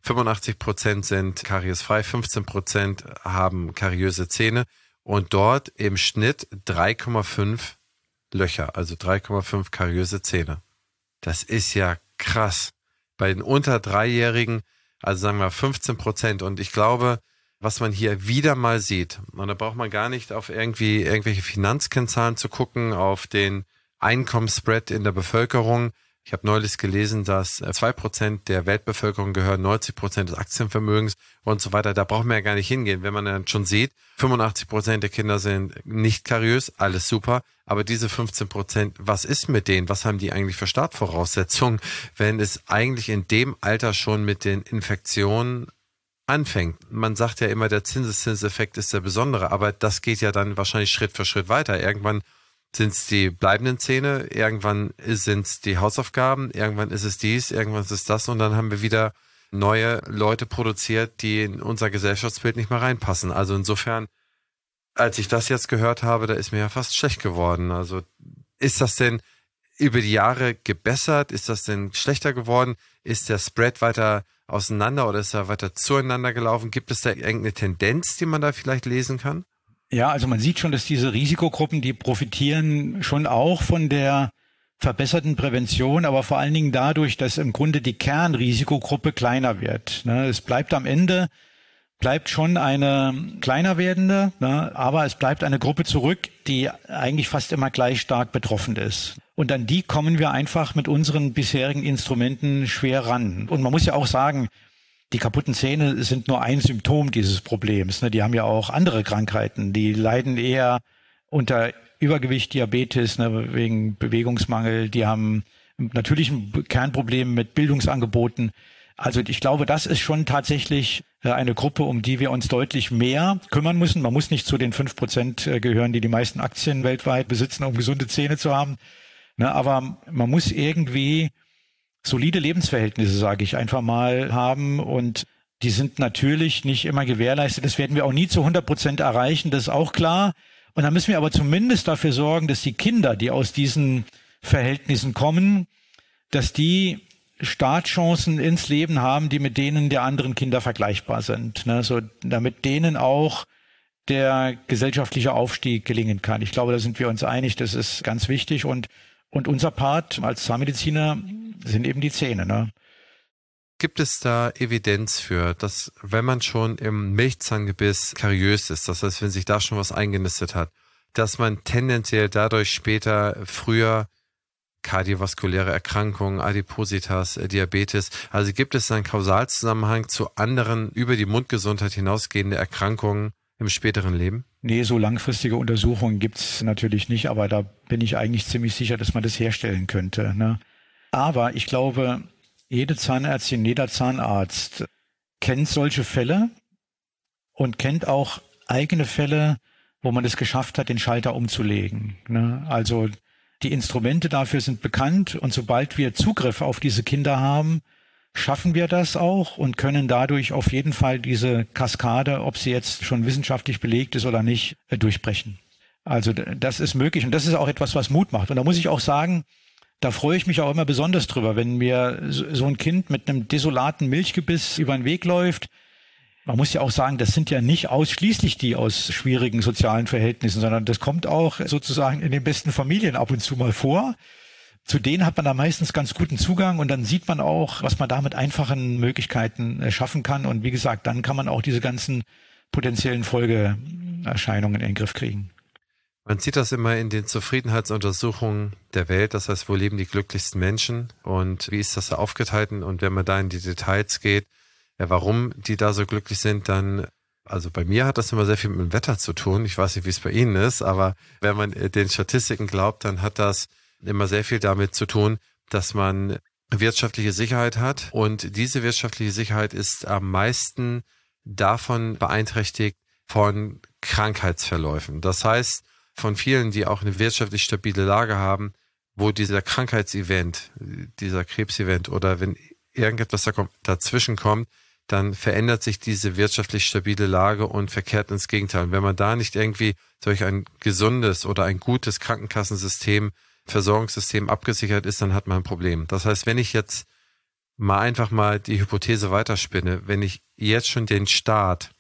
85% sind kariesfrei, 15% haben kariöse Zähne und dort im Schnitt 3,5 Löcher, also 3,5 kariöse Zähne. Das ist ja krass. Bei den unter 3-Jährigen, also sagen wir 15%. Und ich glaube, was man hier wieder mal sieht, und da braucht man gar nicht auf irgendwelche Finanzkennzahlen zu gucken, auf den Einkommensspread in der Bevölkerung. Ich habe neulich gelesen, dass 2% der Weltbevölkerung gehören 90% des Aktienvermögens und so weiter. Da braucht man ja gar nicht hingehen. Wenn man dann schon sieht, 85% der Kinder sind nicht kariös, alles super. Aber diese 15%, was ist mit denen? Was haben die eigentlich für Startvoraussetzungen, wenn es eigentlich in dem Alter schon mit den Infektionen anfängt? Man sagt ja immer, der Zinseszinseffekt ist der besondere, aber das geht ja dann wahrscheinlich Schritt für Schritt weiter. Irgendwann sind es die bleibenden Zähne, irgendwann sind es die Hausaufgaben, irgendwann ist es dies, irgendwann ist es das, und dann haben wir wieder neue Leute produziert, die in unser Gesellschaftsbild nicht mehr reinpassen. Also insofern, als ich das jetzt gehört habe, da ist mir ja fast schlecht geworden. Also ist das denn über die Jahre gebessert? Ist das denn schlechter geworden? Ist der Spread weiter auseinander oder ist er weiter zueinander gelaufen? Gibt es da irgendeine Tendenz, die man da vielleicht lesen kann? Ja, also man sieht schon, dass diese Risikogruppen, die profitieren schon auch von der verbesserten Prävention, aber vor allen Dingen dadurch, dass im Grunde die Kernrisikogruppe kleiner wird. Es bleibt am Ende, schon eine kleiner werdende, aber es bleibt eine Gruppe zurück, die eigentlich fast immer gleich stark betroffen ist. Und an die kommen wir einfach mit unseren bisherigen Instrumenten schwer ran. Und man muss ja auch sagen, die kaputten Zähne sind nur ein Symptom dieses Problems. Die haben ja auch andere Krankheiten. Die leiden eher unter Übergewicht, Diabetes, wegen Bewegungsmangel. Die haben natürlich ein Kernproblem mit Bildungsangeboten. Also ich glaube, das ist schon tatsächlich eine Gruppe, um die wir uns deutlich mehr kümmern müssen. Man muss nicht zu den 5% gehören, die meisten Aktien weltweit besitzen, um gesunde Zähne zu haben. Ne, aber man muss irgendwie solide Lebensverhältnisse, sage ich, einfach mal haben. Und die sind natürlich nicht immer gewährleistet. Das werden wir auch nie zu 100% erreichen, das ist auch klar. Und dann müssen wir aber zumindest dafür sorgen, dass die Kinder, die aus diesen Verhältnissen kommen, dass die Startchancen ins Leben haben, die mit denen der anderen Kinder vergleichbar sind, ne? So, damit denen auch der gesellschaftliche Aufstieg gelingen kann. Ich glaube, da sind wir uns einig, das ist ganz wichtig. Und unser Part als Zahnmediziner sind eben die Zähne, ne? Gibt es da Evidenz für, dass wenn man schon im Milchzahngebiss kariös ist, das heißt, wenn sich da schon was eingenistet hat, dass man tendenziell dadurch später früher kardiovaskuläre Erkrankungen, Adipositas, Diabetes, also gibt es einen Kausalzusammenhang zu anderen über die Mundgesundheit hinausgehende Erkrankungen im späteren Leben? Nee, so langfristige Untersuchungen gibt's natürlich nicht, aber da bin ich eigentlich ziemlich sicher, dass man das herstellen könnte, ne? Aber ich glaube, jede Zahnärztin, jeder Zahnarzt kennt solche Fälle und kennt auch eigene Fälle, wo man es geschafft hat, den Schalter umzulegen, ne? Also die Instrumente dafür sind bekannt und sobald wir Zugriff auf diese Kinder haben, schaffen wir das auch und können dadurch auf jeden Fall diese Kaskade, ob sie jetzt schon wissenschaftlich belegt ist oder nicht, durchbrechen. Also das ist möglich und das ist auch etwas, was Mut macht. Und da muss ich auch sagen, da freue ich mich auch immer besonders drüber, wenn mir so ein Kind mit einem desolaten Milchgebiss über den Weg läuft. Man muss ja auch sagen, das sind ja nicht ausschließlich die aus schwierigen sozialen Verhältnissen, sondern das kommt auch sozusagen in den besten Familien ab und zu mal vor. Zu denen hat man da meistens ganz guten Zugang und dann sieht man auch, was man da mit einfachen Möglichkeiten schaffen kann. Und wie gesagt, dann kann man auch diese ganzen potenziellen Folgeerscheinungen in den Griff kriegen. Man sieht das immer in den Zufriedenheitsuntersuchungen der Welt, das heißt, wo leben die glücklichsten Menschen und wie ist das da aufgeteilt? Und wenn man da in die Details geht, warum die da so glücklich sind, dann, also bei mir hat das immer sehr viel mit dem Wetter zu tun. Ich weiß nicht, wie es bei Ihnen ist, aber wenn man den Statistiken glaubt, dann hat das immer sehr viel damit zu tun, dass man wirtschaftliche Sicherheit hat. Und diese wirtschaftliche Sicherheit ist am meisten davon beeinträchtigt von Krankheitsverläufen. Das heißt, von vielen, die auch eine wirtschaftlich stabile Lage haben, wo dieser Krankheitsevent, dieser Krebsevent oder wenn irgendetwas dazwischen kommt, dann verändert sich diese wirtschaftlich stabile Lage und verkehrt ins Gegenteil. Und wenn man da nicht irgendwie durch ein gesundes oder ein gutes Krankenkassensystem, Versorgungssystem abgesichert ist, dann hat man ein Problem. Das heißt, wenn ich jetzt einfach mal die Hypothese weiterspinne, wenn ich jetzt schon den Staat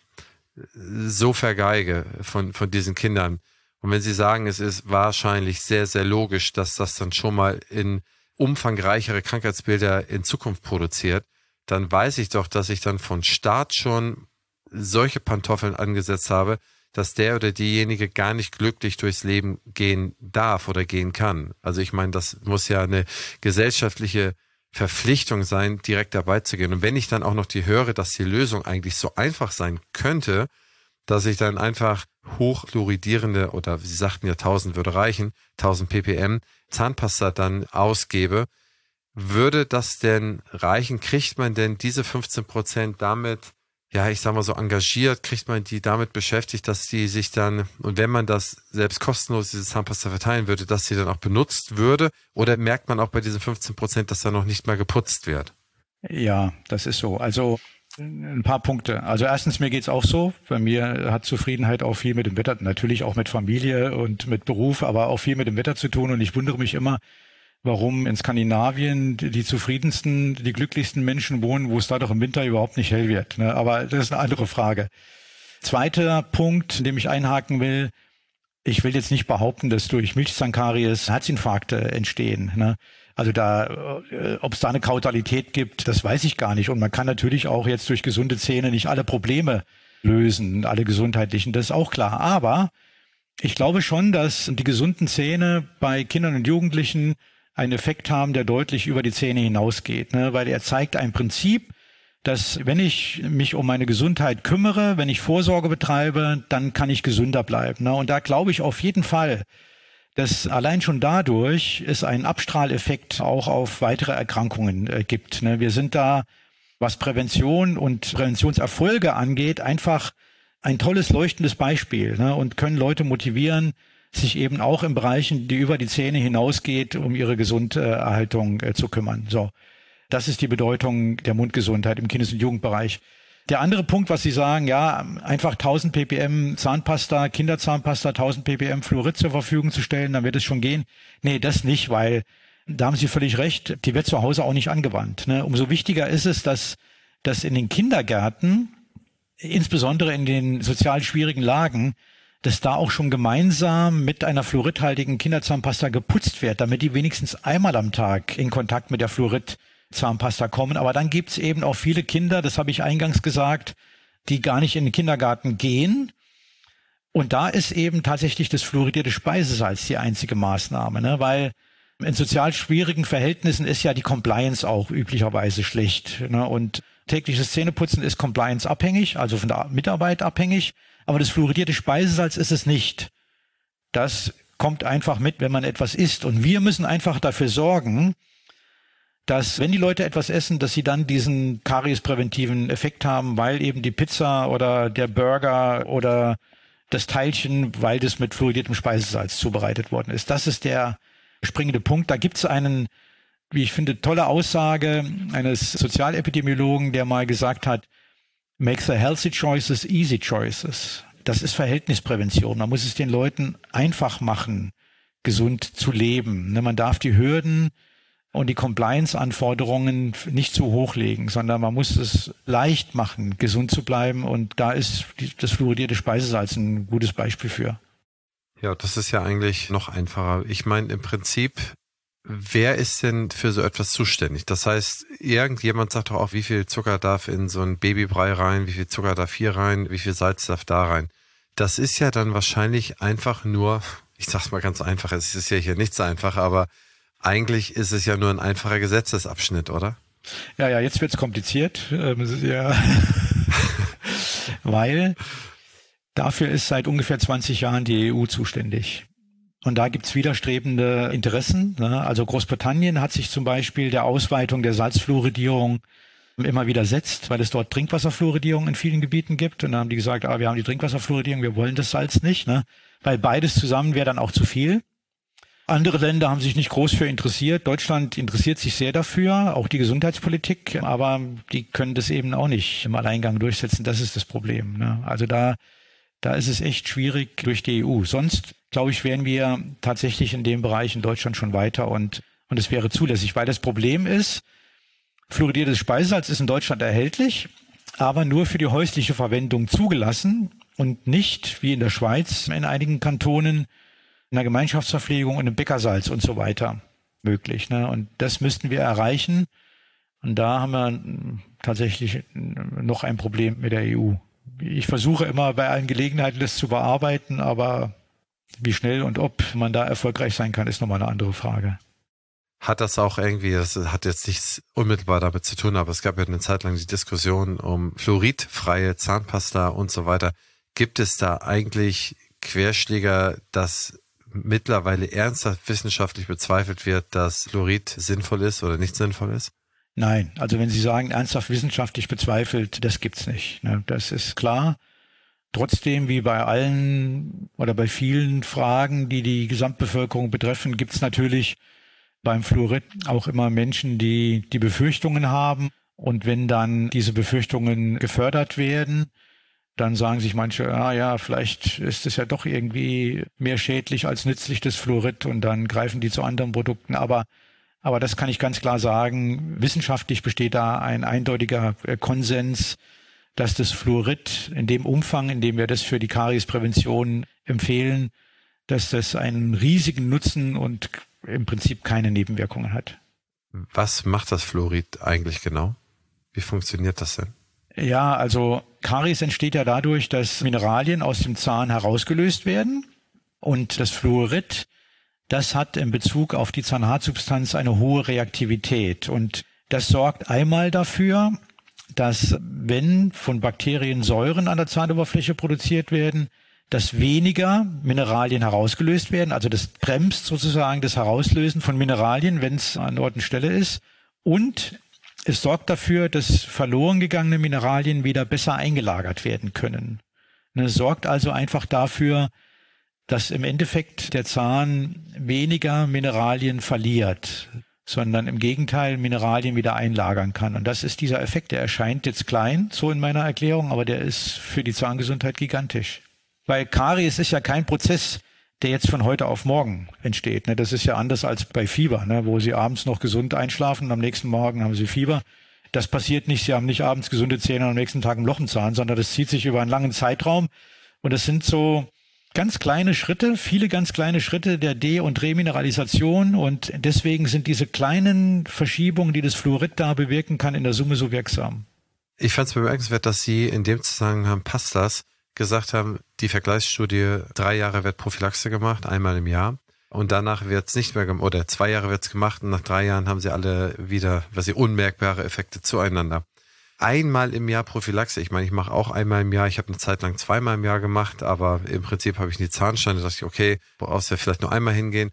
so vergeige von diesen Kindern und wenn Sie sagen, es ist wahrscheinlich sehr, sehr logisch, dass das dann schon mal in umfangreichere Krankheitsbilder in Zukunft produziert, dann weiß ich doch, dass ich dann von Start schon solche Pantoffeln angesetzt habe, dass der oder diejenige gar nicht glücklich durchs Leben gehen darf oder gehen kann. Also ich meine, das muss ja eine gesellschaftliche Verpflichtung sein, direkt dabei zu gehen. Und wenn ich dann auch noch höre, dass die Lösung eigentlich so einfach sein könnte, dass ich dann einfach hochfluoridierende oder Sie sagten ja 1000 würde reichen, 1000 ppm Zahnpasta dann ausgebe, würde das denn reichen? Kriegt man denn diese 15% damit, ja, ich sag mal so engagiert, kriegt man die damit beschäftigt, dass die sich dann, und wenn man das selbst kostenlos, diese Zahnpasta verteilen würde, dass sie dann auch benutzt würde? Oder merkt man auch bei diesen 15%, dass da noch nicht mal geputzt wird? Ja, das ist so. Also ein paar Punkte. Also erstens, mir geht's auch so. Bei mir hat Zufriedenheit auch viel mit dem Wetter, natürlich auch mit Familie und mit Beruf, aber auch viel mit dem Wetter zu tun. Und ich wundere mich immer, warum in Skandinavien die zufriedensten, die glücklichsten Menschen wohnen, wo es da doch im Winter überhaupt nicht hell wird. Ne? Aber das ist eine andere Frage. Zweiter Punkt, in dem ich einhaken will. Ich will jetzt nicht behaupten, dass durch Milchzahnkaries Herzinfarkte entstehen. Ne? Also ob es da eine Kausalität gibt, das weiß ich gar nicht. Und man kann natürlich auch jetzt durch gesunde Zähne nicht alle Probleme lösen, alle gesundheitlichen, das ist auch klar. Aber ich glaube schon, dass die gesunden Zähne bei Kindern und Jugendlichen einen Effekt haben, der deutlich über die Zähne hinausgeht, ne? Weil er zeigt ein Prinzip, dass wenn ich mich um meine Gesundheit kümmere, wenn ich Vorsorge betreibe, dann kann ich gesünder bleiben. Ne? Und da glaube ich auf jeden Fall, dass allein schon dadurch es einen Abstrahleffekt auch auf weitere Erkrankungen gibt. Wir sind da, was Prävention und Präventionserfolge angeht, einfach ein tolles, leuchtendes Beispiel, und können Leute motivieren, sich eben auch in Bereichen, die über die Zähne hinausgeht, um ihre Gesunderhaltung zu kümmern. So, das ist die Bedeutung der Mundgesundheit im Kindes- und Jugendbereich. Der andere Punkt, was Sie sagen, ja, einfach 1000 ppm Zahnpasta, Kinderzahnpasta, 1000 ppm Fluorid zur Verfügung zu stellen, dann wird es schon gehen. Nee, das nicht, weil da haben Sie völlig recht, die wird zu Hause auch nicht angewandt. Umso wichtiger ist es, dass in den Kindergärten, insbesondere in den sozial schwierigen Lagen, dass da auch schon gemeinsam mit einer fluoridhaltigen Kinderzahnpasta geputzt wird, damit die wenigstens einmal am Tag in Kontakt mit der Fluorid-Zahnpasta kommen. Aber dann gibt's eben auch viele Kinder, das habe ich eingangs gesagt, die gar nicht in den Kindergarten gehen. Und da ist eben tatsächlich das fluoridierte Speisesalz die einzige Maßnahme, weil in sozial schwierigen Verhältnissen ist ja die Compliance auch üblicherweise schlecht. Und tägliches Zähneputzen ist Compliance-abhängig, also von der Mitarbeit abhängig. Aber das fluoridierte Speisesalz ist es nicht. Das kommt einfach mit, wenn man etwas isst. Und wir müssen einfach dafür sorgen, dass, wenn die Leute etwas essen, dass sie dann diesen kariespräventiven Effekt haben, weil eben die Pizza oder der Burger oder das Teilchen, weil das mit fluoridiertem Speisesalz zubereitet worden ist. Das ist der springende Punkt. Da gibt es einen, wie ich finde, tolle Aussage eines Sozialepidemiologen, der mal gesagt hat, make the healthy choices easy choices. Das ist Verhältnisprävention. Man muss es den Leuten einfach machen, gesund zu leben. Man darf die Hürden und die Compliance-Anforderungen nicht zu hoch legen, sondern man muss es leicht machen, gesund zu bleiben. Und da ist das fluoridierte Speisesalz ein gutes Beispiel für. Ja, das ist ja eigentlich noch einfacher. Ich meine, im Prinzip, wer ist denn für so etwas zuständig? Das heißt, irgendjemand sagt doch auch, wie viel Zucker darf in so ein Babybrei rein, wie viel Zucker darf hier rein, wie viel Salz darf da rein. Das ist ja dann wahrscheinlich einfach nur, ich sag's mal ganz einfach, es ist ja hier nichts einfach, aber eigentlich ist es ja nur ein einfacher Gesetzesabschnitt, oder? Ja, jetzt wird's kompliziert. Ja. Weil dafür ist seit ungefähr 20 Jahren die EU zuständig. Und da gibt's widerstrebende Interessen. Also Großbritannien hat sich zum Beispiel der Ausweitung der Salzfluoridierung immer widersetzt, weil es dort Trinkwasserfluoridierung in vielen Gebieten gibt. Und dann haben die gesagt, wir haben die Trinkwasserfluoridierung, wir wollen das Salz nicht, weil beides zusammen wäre dann auch zu viel. Andere Länder haben sich nicht groß für interessiert. Deutschland interessiert sich sehr dafür, auch die Gesundheitspolitik, aber die können das eben auch nicht im Alleingang durchsetzen. Das ist das Problem. Also da ist es echt schwierig durch die EU. Sonst, glaube ich, wären wir tatsächlich in dem Bereich in Deutschland schon weiter und es wäre zulässig, weil das Problem ist, fluoridiertes Speisesalz ist in Deutschland erhältlich, aber nur für die häusliche Verwendung zugelassen und nicht, wie in der Schweiz, in einigen Kantonen, in der Gemeinschaftsverpflegung und im Bäckersalz und so weiter möglich. Und das müssten wir erreichen. Und da haben wir tatsächlich noch ein Problem mit der EU. Ich versuche immer bei allen Gelegenheiten, das zu bearbeiten, aber wie schnell und ob man da erfolgreich sein kann, ist nochmal eine andere Frage. Hat das auch irgendwie, das hat jetzt nichts unmittelbar damit zu tun, aber es gab ja eine Zeit lang die Diskussion um fluoridfreie Zahnpasta und so weiter. Gibt es da eigentlich Querschläger, dass mittlerweile ernsthaft wissenschaftlich bezweifelt wird, dass Fluorid sinnvoll ist oder nicht sinnvoll ist? Nein, also wenn Sie sagen, ernsthaft wissenschaftlich bezweifelt, das gibt's nicht. Das ist klar. Trotzdem, wie bei allen oder bei vielen Fragen, die die Gesamtbevölkerung betreffen, gibt's natürlich beim Fluorid auch immer Menschen, die Befürchtungen haben. Und wenn dann diese Befürchtungen gefördert werden, dann sagen sich manche, vielleicht ist es ja doch irgendwie mehr schädlich als nützlich, das Fluorid, und dann greifen die zu anderen Produkten. Aber das kann ich ganz klar sagen, wissenschaftlich besteht da ein eindeutiger Konsens, dass das Fluorid in dem Umfang, in dem wir das für die Kariesprävention empfehlen, dass das einen riesigen Nutzen und im Prinzip keine Nebenwirkungen hat. Was macht das Fluorid eigentlich genau? Wie funktioniert das denn? Ja, also Karies entsteht ja dadurch, dass Mineralien aus dem Zahn herausgelöst werden, und das Fluorid, das hat in Bezug auf die Zahnhartsubstanz eine hohe Reaktivität, und das sorgt einmal dafür, dass, wenn von Bakterien Säuren an der Zahnoberfläche produziert werden, dass weniger Mineralien herausgelöst werden. Also das bremst sozusagen das Herauslösen von Mineralien, wenn es an Ort und Stelle ist. Und es sorgt dafür, dass verloren gegangene Mineralien wieder besser eingelagert werden können. Und es sorgt also einfach dafür, dass im Endeffekt der Zahn weniger Mineralien verliert, sondern im Gegenteil Mineralien wieder einlagern kann. Und das ist dieser Effekt, der erscheint jetzt klein, so in meiner Erklärung, aber der ist für die Zahngesundheit gigantisch. Weil Karies ist ja kein Prozess, der jetzt von heute auf morgen entsteht. Das ist ja anders als bei Fieber, wo Sie abends noch gesund einschlafen und am nächsten Morgen haben Sie Fieber. Das passiert nicht, Sie haben nicht abends gesunde Zähne und am nächsten Tag ein Loch im Zahn, sondern das zieht sich über einen langen Zeitraum. Und es sind so ganz kleine Schritte, viele ganz kleine Schritte der De- und Remineralisation. Und deswegen sind diese kleinen Verschiebungen, die das Fluorid da bewirken kann, in der Summe so wirksam. Ich fand es bemerkenswert, dass Sie in dem Zusammenhang passt das, gesagt haben, die Vergleichsstudie 3 Jahre wird Prophylaxe gemacht, einmal im Jahr. Und danach wird es nicht mehr gemacht, oder 2 Jahre wird es gemacht und nach 3 Jahren haben sie alle wieder, unmerkbare Effekte zueinander. Einmal im Jahr Prophylaxe, ich meine, ich mache auch einmal im Jahr, ich habe eine Zeit lang 2-mal im Jahr gemacht, aber im Prinzip habe ich die Zahnsteine, da dachte ich, okay, brauchst du ja vielleicht nur einmal hingehen.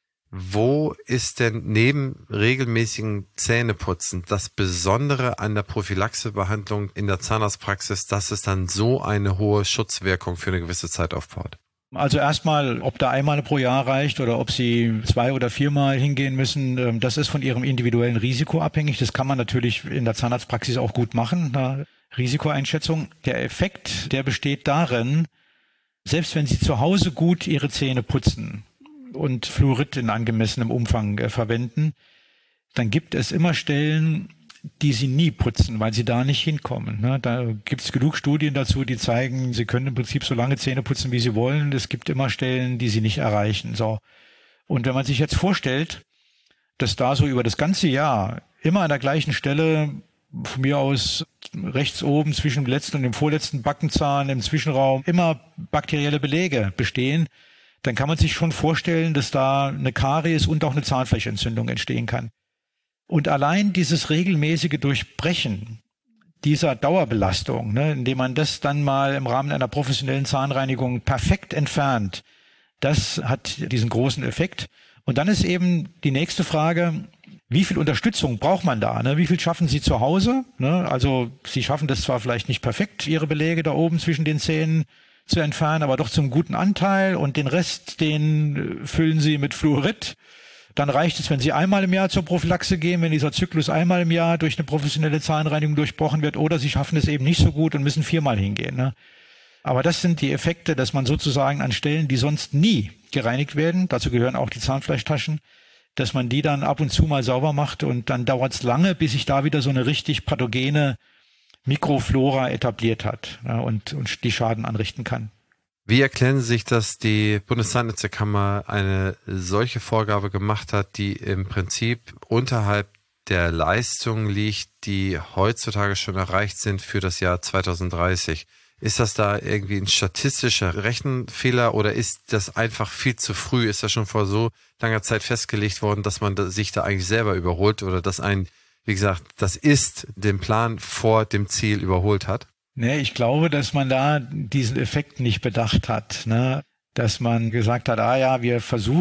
Wo ist denn neben regelmäßigen Zähneputzen das Besondere an der Prophylaxebehandlung in der Zahnarztpraxis, dass es dann so eine hohe Schutzwirkung für eine gewisse Zeit aufbaut? Also erstmal, ob da einmal pro Jahr reicht oder ob Sie 2- oder 4-mal hingehen müssen, das ist von Ihrem individuellen Risiko abhängig. Das kann man natürlich in der Zahnarztpraxis auch gut machen, eine Risikoeinschätzung. Der Effekt, der besteht darin, selbst wenn Sie zu Hause gut Ihre Zähne putzen und Fluorid in angemessenem Umfang verwenden, dann gibt es immer Stellen, die Sie nie putzen, weil Sie da nicht hinkommen. Da gibt es genug Studien dazu, die zeigen, Sie können im Prinzip so lange Zähne putzen, wie Sie wollen. Es gibt immer Stellen, die Sie nicht erreichen. So. Und wenn man sich jetzt vorstellt, dass da so über das ganze Jahr immer an der gleichen Stelle, von mir aus rechts oben zwischen dem letzten und dem vorletzten Backenzahn im Zwischenraum, immer bakterielle Belege bestehen, dann kann man sich schon vorstellen, dass da eine Karies und auch eine Zahnfleischentzündung entstehen kann. Und allein dieses regelmäßige Durchbrechen dieser Dauerbelastung, indem man das dann mal im Rahmen einer professionellen Zahnreinigung perfekt entfernt, das hat diesen großen Effekt. Und dann ist eben die nächste Frage, wie viel Unterstützung braucht man da? Wie viel schaffen Sie zu Hause? Also Sie schaffen das zwar vielleicht nicht perfekt, Ihre Belege da oben zwischen den Zähnen zu entfernen, aber doch zum guten Anteil, und den Rest, den füllen Sie mit Fluorid. Dann reicht es, wenn Sie einmal im Jahr zur Prophylaxe gehen, wenn dieser Zyklus einmal im Jahr durch eine professionelle Zahnreinigung durchbrochen wird, oder Sie schaffen es eben nicht so gut und müssen 4-mal hingehen. Aber das sind die Effekte, dass man sozusagen an Stellen, die sonst nie gereinigt werden, dazu gehören auch die Zahnfleischtaschen, dass man die dann ab und zu mal sauber macht, und dann dauert es lange, bis sich da wieder so eine richtig pathogene Mikroflora etabliert hat und die Schaden anrichten kann. Wie erklären Sie sich, dass die Bundeszahnärztekammer eine solche Vorgabe gemacht hat, die im Prinzip unterhalb der Leistungen liegt, die heutzutage schon erreicht sind für das Jahr 2030? Ist das da irgendwie ein statistischer Rechenfehler oder ist das einfach viel zu früh? Ist das schon vor so langer Zeit festgelegt worden, dass man sich da eigentlich selber überholt oder dass wie gesagt, das ist den Plan vor dem Ziel überholt hat? Nee, ich glaube, dass man da diesen Effekt nicht bedacht hat, dass man gesagt hat, wir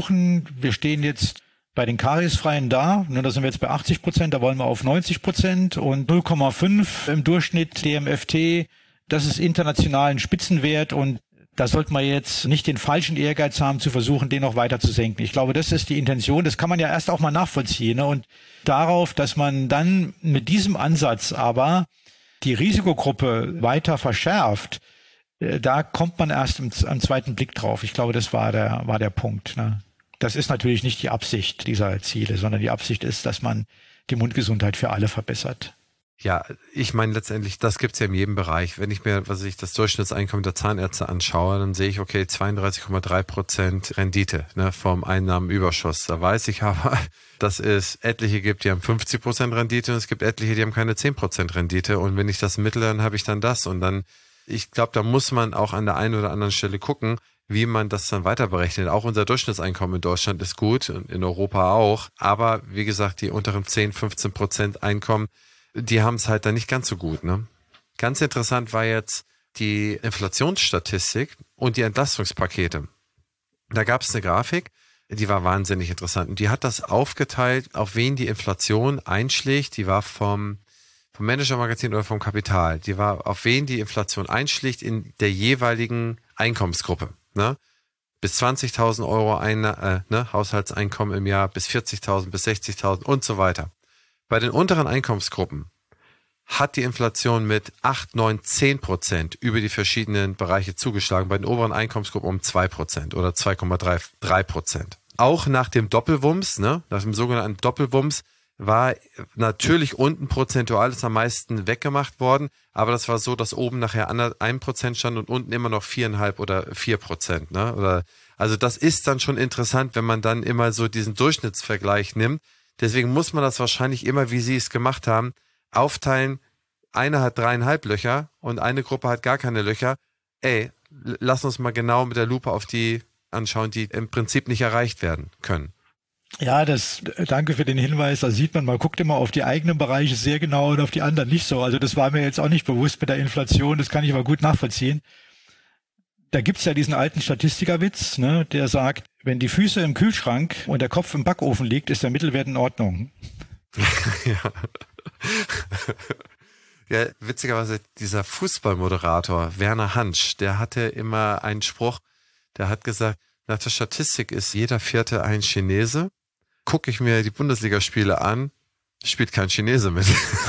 stehen jetzt bei den Kariesfreien da sind wir jetzt bei 80%, da wollen wir auf 90% und 0,5 im Durchschnitt DMFT, das ist international ein Spitzenwert, und da sollte man jetzt nicht den falschen Ehrgeiz haben, zu versuchen, den noch weiter zu senken. Ich glaube, das ist die Intention, das kann man ja erst auch mal nachvollziehen, und darauf, dass man dann mit diesem Ansatz aber die Risikogruppe weiter verschärft, da kommt man erst am zweiten Blick drauf. Ich glaube, das war der Punkt. Das ist natürlich nicht die Absicht dieser Ziele, sondern die Absicht ist, dass man die Mundgesundheit für alle verbessert. Ja, ich meine letztendlich, das gibt's ja in jedem Bereich. Wenn ich mir, das Durchschnittseinkommen der Zahnärzte anschaue, dann sehe ich, okay, 32,3% Rendite vom Einnahmenüberschuss. Da weiß ich aber, dass es etliche gibt, die haben 50% Rendite, und es gibt etliche, die haben keine 10% Rendite. Und wenn ich das mittle, dann habe ich dann das. Und dann, ich glaube, da muss man auch an der einen oder anderen Stelle gucken, wie man das dann weiter berechnet. Auch unser Durchschnittseinkommen in Deutschland ist gut und in Europa auch. Aber wie gesagt, die unteren 10-15% Einkommen, die haben es halt dann nicht ganz so gut. Ganz interessant war jetzt, die Inflationsstatistik und die Entlastungspakete. Da gab es eine Grafik, die war wahnsinnig interessant. Und die hat das aufgeteilt, auf wen die Inflation einschlägt. Die war vom Manager-Magazin oder vom Kapital. Die war, auf wen die Inflation einschlägt in der jeweiligen Einkommensgruppe. Ne? Bis 20.000 Euro Haushaltseinkommen im Jahr, bis 40.000, bis 60.000 und so weiter. Bei den unteren Einkommensgruppen hat die Inflation mit 8, 9, 10% über die verschiedenen Bereiche zugeschlagen. Bei den oberen Einkommensgruppen um 2% oder 2,3%. Auch nach dem Doppelwumms, nach dem sogenannten Doppelwumms, war natürlich unten prozentual ist am meisten weggemacht worden, aber das war so, dass oben nachher 1% stand und unten immer noch 4,5 oder 4%. Ne? Also das ist dann schon interessant, wenn man dann immer so diesen Durchschnittsvergleich nimmt. Deswegen muss man das wahrscheinlich immer, wie Sie es gemacht haben, aufteilen. Eine hat 3,5 Löcher und eine Gruppe hat gar keine Löcher. Lass uns mal genau mit der Lupe auf die anschauen, die im Prinzip nicht erreicht werden können. Ja, danke für den Hinweis. Da sieht man guckt immer auf die eigenen Bereiche sehr genau und auf die anderen nicht so. Also das war mir jetzt auch nicht bewusst mit der Inflation. Das kann ich aber gut nachvollziehen. Da gibt's ja diesen alten Statistikerwitz, der sagt, wenn die Füße im Kühlschrank und der Kopf im Backofen liegt, ist der Mittelwert in Ordnung. Ja. Ja, witzigerweise dieser Fußballmoderator Werner Hansch, der hatte immer einen Spruch, der hat gesagt, nach der Statistik ist jeder Vierte ein Chinese. Gucke ich mir die Bundesligaspiele an, spielt kein Chinese mit.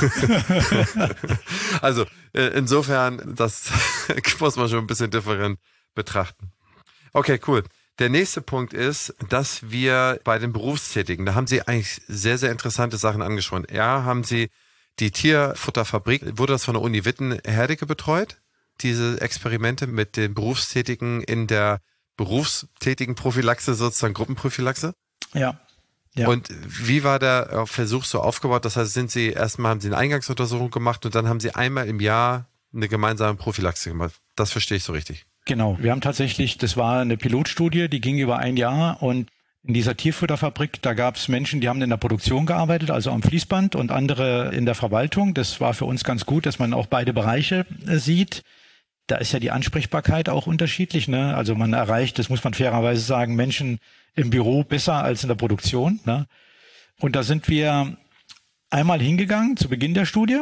Also insofern, das muss man schon ein bisschen different betrachten. Okay, cool. Der nächste Punkt ist, dass wir bei den Berufstätigen, da haben Sie eigentlich sehr, sehr interessante Sachen angesprochen. Ja, haben Sie die Tierfutterfabrik, wurde das von der Uni Witten-Herdecke betreut? Diese Experimente mit den Berufstätigen in der berufstätigen Prophylaxe, sozusagen Gruppenprophylaxe? Ja. Und wie war der Versuch so aufgebaut? Das heißt, haben Sie eine Eingangsuntersuchung gemacht und dann haben Sie einmal im Jahr eine gemeinsame Prophylaxe gemacht. Das verstehe ich so richtig. Genau. Wir haben tatsächlich, das war eine Pilotstudie, die ging über ein Jahr und in dieser Tierfutterfabrik, da gab es Menschen, die haben in der Produktion gearbeitet, also am Fließband und andere in der Verwaltung. Das war für uns ganz gut, dass man auch beide Bereiche sieht. Da ist ja die Ansprechbarkeit auch unterschiedlich. Also man erreicht, das muss man fairerweise sagen, Menschen im Büro besser als in der Produktion. Und da sind wir einmal hingegangen zu Beginn der Studie,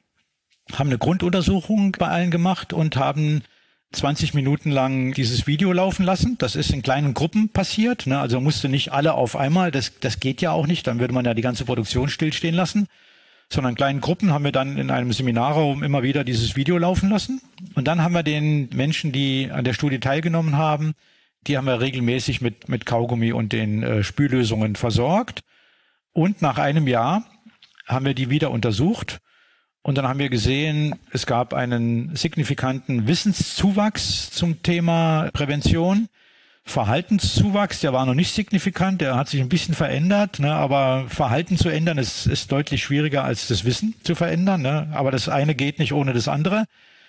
haben eine Grunduntersuchung bei allen gemacht und haben 20 Minuten lang dieses Video laufen lassen. Das ist in kleinen Gruppen passiert. Also musste nicht alle auf einmal. Das geht ja auch nicht. Dann würde man ja die ganze Produktion stillstehen lassen. Sondern in kleinen Gruppen haben wir dann in einem Seminarraum immer wieder dieses Video laufen lassen. Und dann haben wir den Menschen, die an der Studie teilgenommen haben, die haben wir regelmäßig mit Kaugummi und den Spüllösungen versorgt. Und nach einem Jahr haben wir die wieder untersucht. Und dann haben wir gesehen, es gab einen signifikanten Wissenszuwachs zum Thema Prävention. Verhaltenszuwachs, der war noch nicht signifikant, der hat sich ein bisschen verändert, aber Verhalten zu ändern ist deutlich schwieriger als das Wissen zu verändern, aber das eine geht nicht ohne das andere.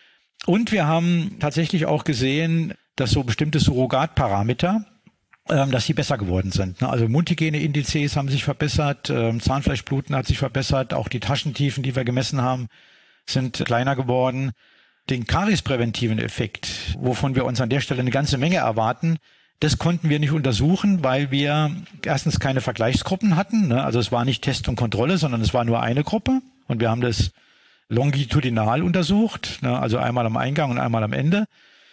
Und wir haben tatsächlich auch gesehen, dass so bestimmte Surrogatparameter, dass sie besser geworden sind. Also Mundhygieneindizes haben sich verbessert, Zahnfleischbluten hat sich verbessert, auch die Taschentiefen, die wir gemessen haben, sind kleiner geworden. Den kariespräventiven Effekt, wovon wir uns an der Stelle eine ganze Menge erwarten, das konnten wir nicht untersuchen, weil wir erstens keine Vergleichsgruppen hatten. Also es war nicht Test und Kontrolle, sondern es war nur eine Gruppe. Und wir haben das longitudinal untersucht, also einmal am Eingang und einmal am Ende.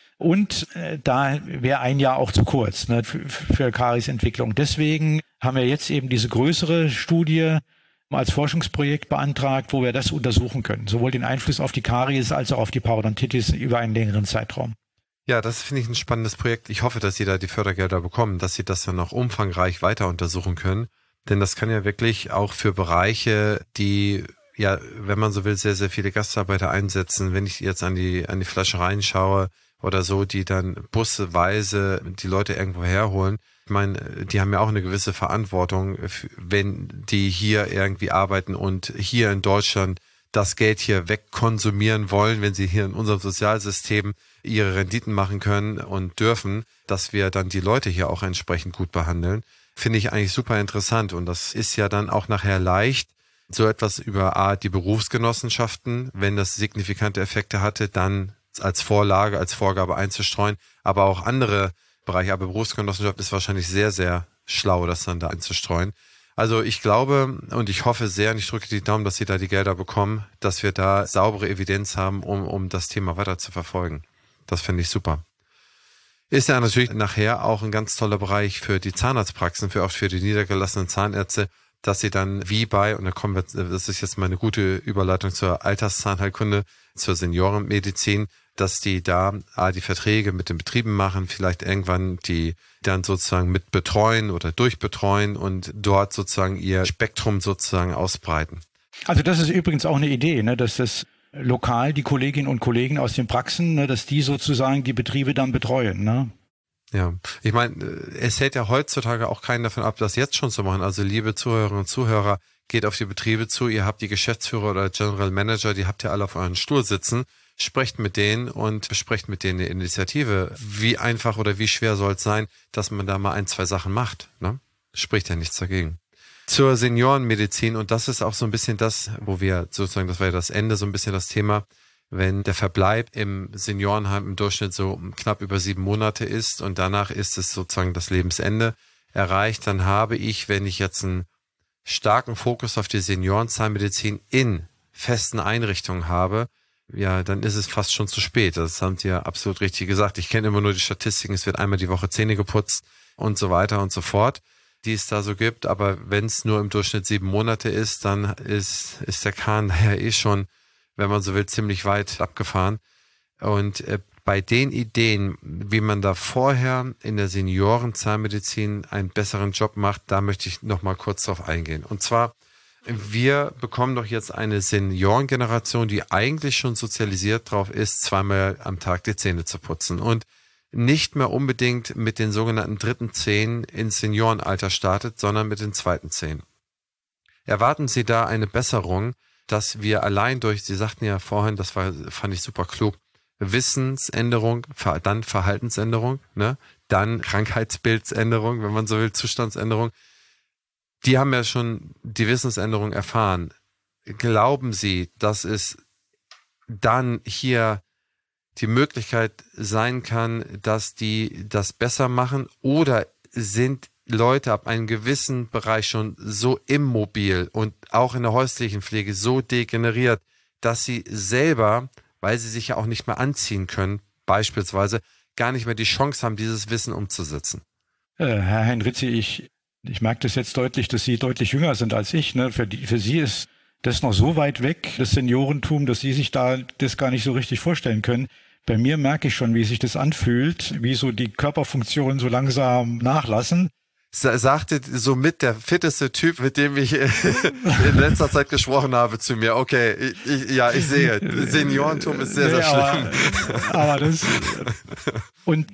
Und da wäre ein Jahr auch zu kurz für Kariesentwicklung. Deswegen haben wir jetzt eben diese größere Studie als Forschungsprojekt beantragt, wo wir das untersuchen können. Sowohl den Einfluss auf die Karies als auch auf die Parodontitis über einen längeren Zeitraum. Ja, das finde ich ein spannendes Projekt. Ich hoffe, dass Sie da die Fördergelder bekommen, dass Sie das dann noch umfangreich weiter untersuchen können. Denn das kann ja wirklich auch für Bereiche, die, ja, wenn man so will, sehr, sehr viele Gastarbeiter einsetzen. Wenn ich jetzt an die Fleschereien schaue oder so, die dann busweise die Leute irgendwo herholen. Ich meine, die haben ja auch eine gewisse Verantwortung, wenn die hier irgendwie arbeiten und hier in Deutschland das Geld hier wegkonsumieren wollen, wenn sie hier in unserem Sozialsystem ihre Renditen machen können und dürfen, dass wir dann die Leute hier auch entsprechend gut behandeln. Finde ich eigentlich super interessant und das ist ja dann auch nachher leicht, so etwas über die Berufsgenossenschaften, wenn das signifikante Effekte hatte, dann als Vorlage, als Vorgabe einzustreuen, aber auch andere Bereiche. Aber Berufsgenossenschaft ist wahrscheinlich sehr, sehr schlau, das dann da einzustreuen. Also ich glaube und ich hoffe sehr und ich drücke die Daumen, dass Sie da die Gelder bekommen, dass wir da saubere Evidenz haben, um das Thema weiter zu verfolgen. Das finde ich super. Ist ja natürlich nachher auch ein ganz toller Bereich für die Zahnarztpraxen, für die niedergelassenen Zahnärzte, dass sie dann wie bei, und da kommen wir, das ist jetzt mal eine gute Überleitung zur Alterszahnheilkunde, zur Seniorenmedizin, dass die da die Verträge mit den Betrieben machen, vielleicht irgendwann die dann sozusagen mit betreuen oder durchbetreuen und dort sozusagen ihr Spektrum sozusagen ausbreiten. Also das ist übrigens auch eine Idee, ne, dass das lokal die Kolleginnen und Kollegen aus den Praxen, ne, dass die sozusagen die Betriebe dann betreuen, ne? Ja, ich meine, es hält ja heutzutage auch keinen davon ab, das jetzt schon zu machen. Also liebe Zuhörerinnen und Zuhörer, geht auf die Betriebe zu, ihr habt die Geschäftsführer oder General Manager, die habt ihr alle auf euren Stuhl sitzen, sprecht mit denen und besprecht mit denen eine Initiative. Wie einfach oder wie schwer soll es sein, dass man da mal 1, 2 Sachen macht, ne? Spricht ja nichts dagegen. Zur Seniorenmedizin, und das ist auch so ein bisschen das, wo wir sozusagen, das war ja das Ende, so ein bisschen das Thema, wenn der Verbleib im Seniorenheim im Durchschnitt so knapp über 7 Monate ist und danach ist es sozusagen das Lebensende erreicht, dann habe ich, wenn ich jetzt einen starken Fokus auf die Seniorenzahnmedizin in festen Einrichtungen habe, ja, dann ist es fast schon zu spät. Das haben Sie ja absolut richtig gesagt. Ich kenne immer nur die Statistiken, es wird einmal die Woche Zähne geputzt und so weiter und so fort, die es da so gibt. Aber wenn es nur im Durchschnitt 7 Monate ist, dann ist der Kahn daher schon, wenn man so will, ziemlich weit abgefahren. Und bei den Ideen, wie man da vorher in der Seniorenzahnmedizin einen besseren Job macht, da möchte ich noch mal kurz drauf eingehen. Und zwar, wir bekommen doch jetzt eine Seniorengeneration, die eigentlich schon sozialisiert drauf ist, 2-mal am Tag die Zähne zu putzen und nicht mehr unbedingt mit den sogenannten dritten Zähnen ins Seniorenalter startet, sondern mit den zweiten Zähnen. Erwarten Sie da eine Besserung, dass wir allein durch, Sie sagten ja vorhin, fand ich super klug, Wissensänderung, dann Verhaltensänderung, ne, dann Krankheitsbildsänderung, wenn man so will, Zustandsänderung. Die haben ja schon die Wissensänderung erfahren. Glauben Sie, dass es dann hier die Möglichkeit sein kann, dass die das besser machen, oder sind Leute ab einem gewissen Bereich schon so immobil und auch in der häuslichen Pflege so degeneriert, dass sie selber, weil sie sich ja auch nicht mehr anziehen können, beispielsweise, gar nicht mehr die Chance haben, dieses Wissen umzusetzen? Herr Henrizi, ich merke das jetzt deutlich, dass Sie deutlich jünger sind als ich. Ne? Für Sie ist das noch so weit weg, das Seniorentum, dass Sie sich da das gar nicht so richtig vorstellen können. Bei mir merke ich schon, wie sich das anfühlt, wie so die Körperfunktionen so langsam nachlassen. Sagte somit der fitteste Typ, mit dem ich in letzter Zeit gesprochen habe, zu mir. Okay, ich sehe, Seniorentum ist sehr, sehr schlimm. Aber das, und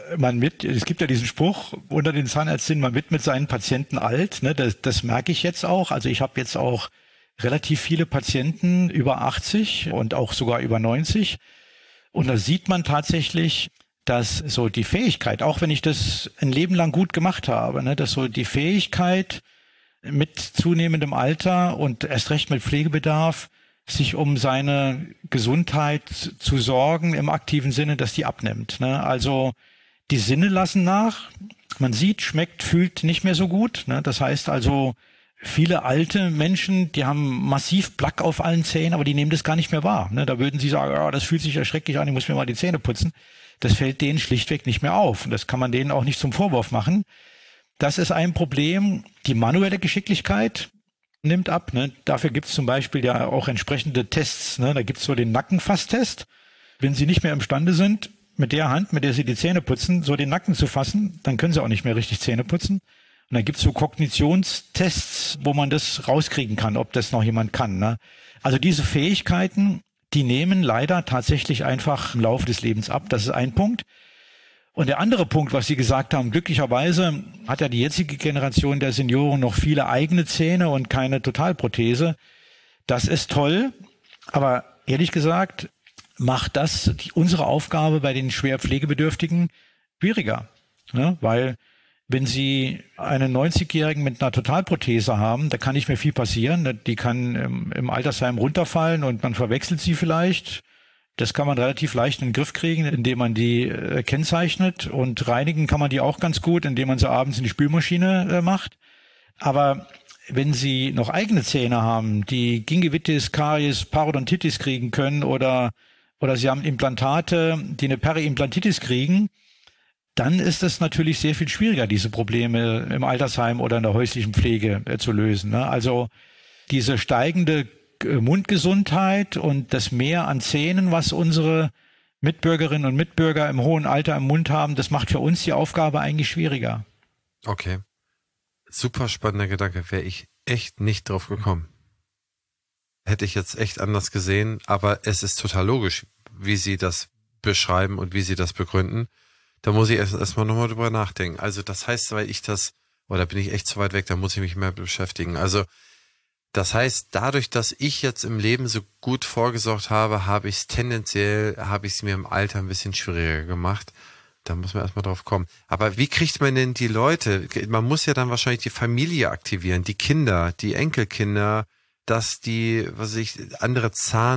es gibt ja diesen Spruch unter den Zahnärztinnen, man wird mit seinen Patienten alt, ne? Das merke ich jetzt auch. Also ich habe jetzt auch relativ viele Patienten über 80 und auch sogar über 90. Und da sieht man tatsächlich, dass so die Fähigkeit, auch wenn ich das ein Leben lang gut gemacht habe, ne, dass so die Fähigkeit mit zunehmendem Alter und erst recht mit Pflegebedarf, sich um seine Gesundheit zu sorgen im aktiven Sinne, dass die abnimmt. Ne? Also die Sinne lassen nach, man sieht, schmeckt, fühlt nicht mehr so gut. Ne? Das heißt also, viele alte Menschen, die haben massiv Plaque auf allen Zähnen, aber die nehmen das gar nicht mehr wahr. Ne? Da würden sie sagen, ja, das fühlt sich ja schrecklich an, ich muss mir mal die Zähne putzen. Das fällt denen schlichtweg nicht mehr auf. Und das kann man denen auch nicht zum Vorwurf machen. Das ist ein Problem. Die manuelle Geschicklichkeit nimmt ab. Ne? Dafür gibt es zum Beispiel ja auch entsprechende Tests. Ne? Da gibt es so den Nackenfasstest. Wenn Sie nicht mehr imstande sind, mit der Hand, mit der Sie die Zähne putzen, so den Nacken zu fassen, dann können Sie auch nicht mehr richtig Zähne putzen. Und dann gibt es so Kognitionstests, wo man das rauskriegen kann, ob das noch jemand kann. Ne? Also diese Fähigkeiten, die nehmen leider tatsächlich einfach im Laufe des Lebens ab. Das ist ein Punkt. Und der andere Punkt, was Sie gesagt haben, glücklicherweise hat ja die jetzige Generation der Senioren noch viele eigene Zähne und keine Totalprothese. Das ist toll, aber ehrlich gesagt macht das unsere Aufgabe bei den schwer Pflegebedürftigen schwieriger. Ne? Weil wenn Sie einen 90-Jährigen mit einer Totalprothese haben, da kann nicht mehr viel passieren. Die kann im Altersheim runterfallen und man verwechselt sie vielleicht. Das kann man relativ leicht in den Griff kriegen, indem man die kennzeichnet, und reinigen kann man die auch ganz gut, indem man sie abends in die Spülmaschine macht. Aber wenn Sie noch eigene Zähne haben, die Gingivitis, Karies, Parodontitis kriegen können, oder Sie haben Implantate, die eine Periimplantitis kriegen, dann ist es natürlich sehr viel schwieriger, diese Probleme im Altersheim oder in der häuslichen Pflege zu lösen. Also diese steigende Mundgesundheit und das Mehr an Zähnen, was unsere Mitbürgerinnen und Mitbürger im hohen Alter im Mund haben, das macht für uns die Aufgabe eigentlich schwieriger. Okay. Super spannender Gedanke, wäre ich echt nicht drauf gekommen. Hätte ich jetzt echt anders gesehen, aber es ist total logisch, wie Sie das beschreiben und wie Sie das begründen. Da muss ich erstmal nochmal drüber nachdenken. Also das heißt, weil ich das, oder bin ich echt zu weit weg, da muss ich mich mehr beschäftigen. Also das heißt, dadurch, dass ich jetzt im Leben so gut vorgesorgt habe, habe ich es mir im Alter ein bisschen schwieriger gemacht. Da muss man erstmal drauf kommen. Aber wie kriegt man denn die Leute? Man muss ja dann wahrscheinlich die Familie aktivieren, die Kinder, die Enkelkinder, dass die, andere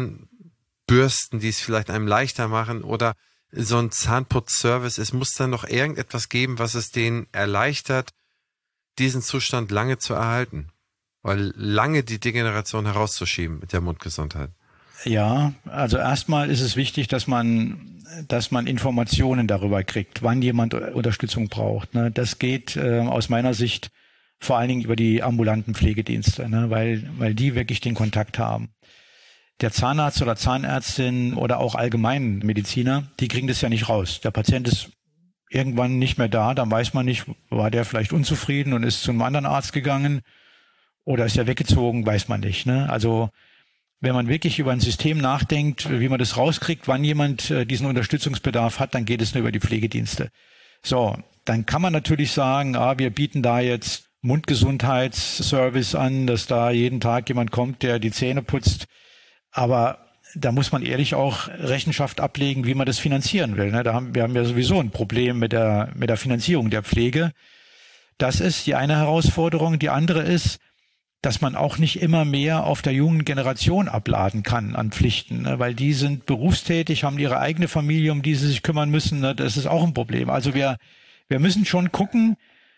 Zahnbürsten, die es vielleicht einem leichter machen, oder so ein Zahnputzservice. Es muss dann noch irgendetwas geben, was es denen erleichtert, diesen Zustand lange zu erhalten. Weil lange die Degeneration herauszuschieben mit der Mundgesundheit. Ja, also erstmal ist es wichtig, dass man Informationen darüber kriegt, wann jemand Unterstützung braucht. Das geht aus meiner Sicht vor allen Dingen über die ambulanten Pflegedienste, weil die wirklich den Kontakt haben. Der Zahnarzt oder Zahnärztin oder auch Allgemeinmediziner, die kriegen das ja nicht raus. Der Patient ist irgendwann nicht mehr da, dann weiß man nicht, war der vielleicht unzufrieden und ist zu einem anderen Arzt gegangen oder ist er weggezogen, weiß man nicht. Also wenn man wirklich über ein System nachdenkt, wie man das rauskriegt, wann jemand diesen Unterstützungsbedarf hat, dann geht es nur über die Pflegedienste. So, dann kann man natürlich sagen, wir bieten da jetzt Mundgesundheitsservice an, dass da jeden Tag jemand kommt, der die Zähne putzt. Aber da muss man ehrlich auch Rechenschaft ablegen, wie man das finanzieren will. Wir haben ja sowieso ein Problem mit der Finanzierung der Pflege. Das ist die eine Herausforderung. Die andere ist, dass man auch nicht immer mehr auf der jungen Generation abladen kann an Pflichten, weil die sind berufstätig, haben ihre eigene Familie, um die sie sich kümmern müssen. Das ist auch ein Problem. Also wir müssen schon gucken,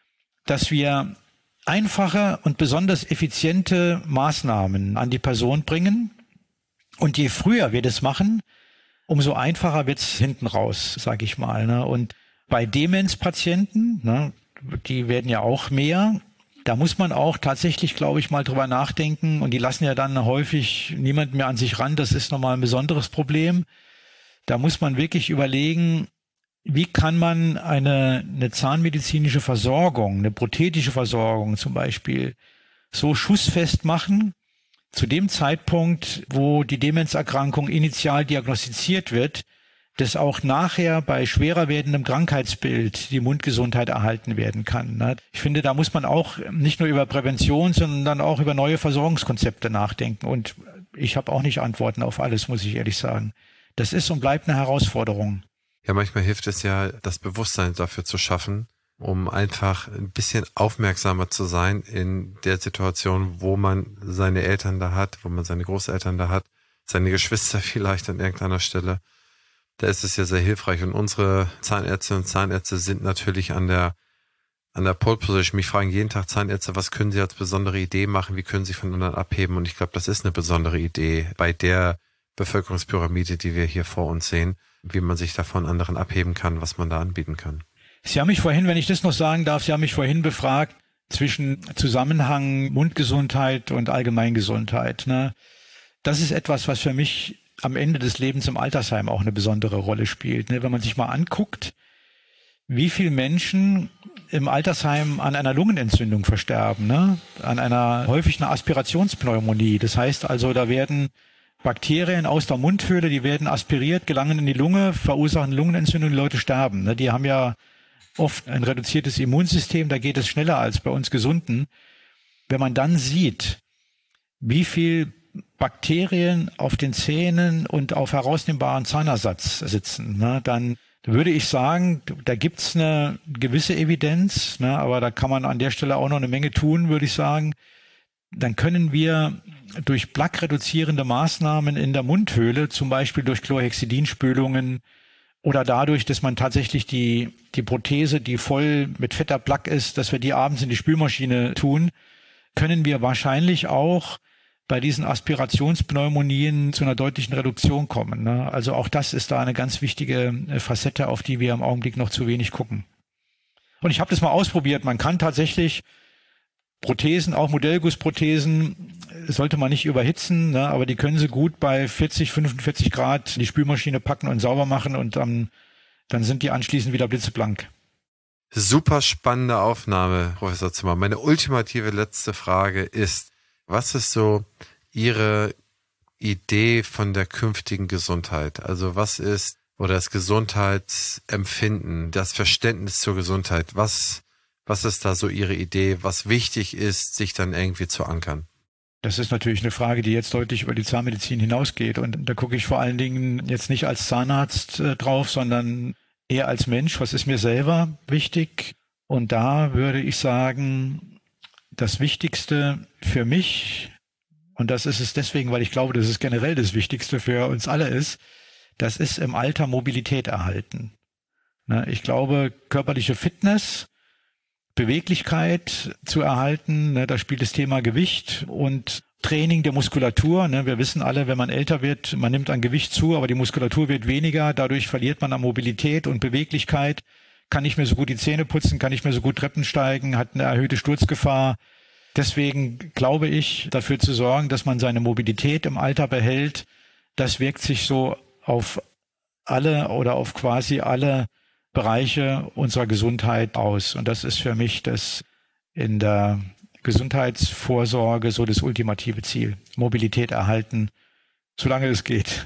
dass wir einfache und besonders effiziente Maßnahmen an die Person bringen. Und je früher wir das machen, umso einfacher wird's hinten raus, sage ich mal. Und bei Demenzpatienten, die werden ja auch mehr. Da muss man auch tatsächlich, glaube ich, mal drüber nachdenken. Und die lassen ja dann häufig niemand mehr an sich ran. Das ist nochmal ein besonderes Problem. Da muss man wirklich überlegen, wie kann man eine zahnmedizinische Versorgung, eine prothetische Versorgung zum Beispiel, so schussfest machen, zu dem Zeitpunkt, wo die Demenzerkrankung initial diagnostiziert wird, dass auch nachher bei schwerer werdendem Krankheitsbild die Mundgesundheit erhalten werden kann. Ich finde, da muss man auch nicht nur über Prävention, sondern dann auch über neue Versorgungskonzepte nachdenken. Und ich habe auch nicht Antworten auf alles, muss ich ehrlich sagen. Das ist und bleibt eine Herausforderung. Ja, manchmal hilft es ja, das Bewusstsein dafür zu schaffen, um einfach ein bisschen aufmerksamer zu sein in der Situation, wo man seine Eltern da hat, wo man seine Großeltern da hat, seine Geschwister vielleicht an irgendeiner Stelle. Da ist es ja sehr hilfreich. Und unsere Zahnärztinnen und Zahnärzte sind natürlich an der Pole Position. Mich fragen jeden Tag Zahnärzte, was können sie als besondere Idee machen? Wie können sie von anderen abheben? Und ich glaube, das ist eine besondere Idee bei der Bevölkerungspyramide, die wir hier vor uns sehen, wie man sich da von anderen abheben kann, was man da anbieten kann. Sie haben mich vorhin, wenn ich das noch sagen darf, Sie haben mich vorhin befragt zwischen Zusammenhang Mundgesundheit und Allgemeingesundheit. Das ist etwas, was für mich am Ende des Lebens im Altersheim auch eine besondere Rolle spielt. Wenn man sich mal anguckt, wie viele Menschen im Altersheim an einer Lungenentzündung versterben, an einer häufigen Aspirationspneumonie. Das heißt also, da werden Bakterien aus der Mundhöhle, die werden aspiriert, gelangen in die Lunge, verursachen Lungenentzündung, die Leute sterben. Die haben ja oft ein reduziertes Immunsystem, da geht es schneller als bei uns Gesunden. Wenn man dann sieht, wie viel Bakterien auf den Zähnen und auf herausnehmbaren Zahnersatz sitzen, dann würde ich sagen, da gibt's eine gewisse Evidenz, aber da kann man an der Stelle auch noch eine Menge tun, würde ich sagen. Dann können wir durch plaquereduzierende Maßnahmen in der Mundhöhle, zum Beispiel durch Chlorhexidinspülungen oder dadurch, dass man tatsächlich die Prothese, die voll mit fetter Plaque ist, dass wir die abends in die Spülmaschine tun, können wir wahrscheinlich auch bei diesen Aspirationspneumonien zu einer deutlichen Reduktion kommen. Ne? Also auch das ist da eine ganz wichtige Facette, auf die wir im Augenblick noch zu wenig gucken. Und ich habe das mal ausprobiert. Man kann tatsächlich Prothesen, auch Modellgussprothesen, sollte man nicht überhitzen, ne? Aber die können sie gut bei 40, 45 Grad in die Spülmaschine packen und sauber machen und dann sind die anschließend wieder blitzeblank. Super spannende Aufnahme, Professor Zimmer. Meine ultimative letzte Frage ist, was ist so Ihre Idee von der künftigen Gesundheit? Also was ist, oder das Gesundheitsempfinden, das Verständnis zur Gesundheit, was ist da so Ihre Idee, was wichtig ist, sich dann irgendwie zu ankern? Das ist natürlich eine Frage, die jetzt deutlich über die Zahnmedizin hinausgeht. Und da gucke ich vor allen Dingen jetzt nicht als Zahnarzt drauf, sondern eher als Mensch. Was ist mir selber wichtig? Und da würde ich sagen, das Wichtigste für mich, und das ist es deswegen, weil ich glaube, dass es generell das Wichtigste für uns alle ist, das ist im Alter Mobilität erhalten. Ich glaube, körperliche Fitness, Beweglichkeit zu erhalten, da spielt das Thema Gewicht und Training der Muskulatur. Wir wissen alle, wenn man älter wird, man nimmt an Gewicht zu, aber die Muskulatur wird weniger, dadurch verliert man an Mobilität und Beweglichkeit, kann nicht mehr so gut die Zähne putzen, kann nicht mehr so gut Treppen steigen, hat eine erhöhte Sturzgefahr. Deswegen glaube ich, dafür zu sorgen, dass man seine Mobilität im Alter behält, das wirkt sich so auf alle oder auf quasi alle Bereiche unserer Gesundheit aus. Und das ist für mich das in der Gesundheitsvorsorge so das ultimative Ziel. Mobilität erhalten, solange es geht.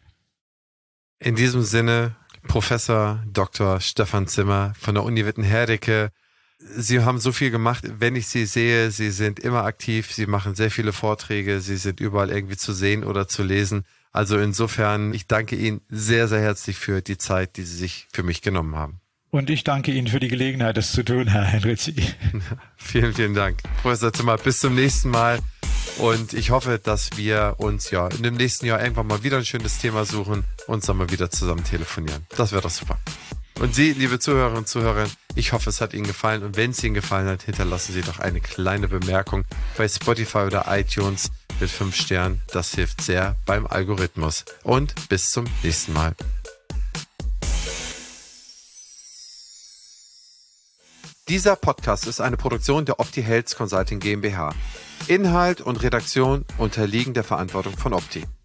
In diesem Sinne, Professor Dr. Stefan Zimmer von der Uni Witten-Herdecke. Sie haben so viel gemacht. Wenn ich Sie sehe, Sie sind immer aktiv. Sie machen sehr viele Vorträge. Sie sind überall irgendwie zu sehen oder zu lesen. Also insofern, ich danke Ihnen sehr, sehr herzlich für die Zeit, die Sie sich für mich genommen haben. Und ich danke Ihnen für die Gelegenheit, das zu tun, Herr Henrizi. Vielen, vielen Dank. Professor Zimmer, bis zum nächsten Mal. Und ich hoffe, dass wir uns in dem nächsten Jahr irgendwann mal wieder ein schönes Thema suchen und dann mal wieder zusammen telefonieren. Das wäre doch super. Und Sie, liebe Zuhörerinnen und Zuhörer, ich hoffe, es hat Ihnen gefallen. Und wenn es Ihnen gefallen hat, hinterlassen Sie doch eine kleine Bemerkung bei Spotify oder iTunes mit 5 Sternen. Das hilft sehr beim Algorithmus. Und bis zum nächsten Mal. Dieser Podcast ist eine Produktion der Opti Health Consulting GmbH. Inhalt und Redaktion unterliegen der Verantwortung von Opti.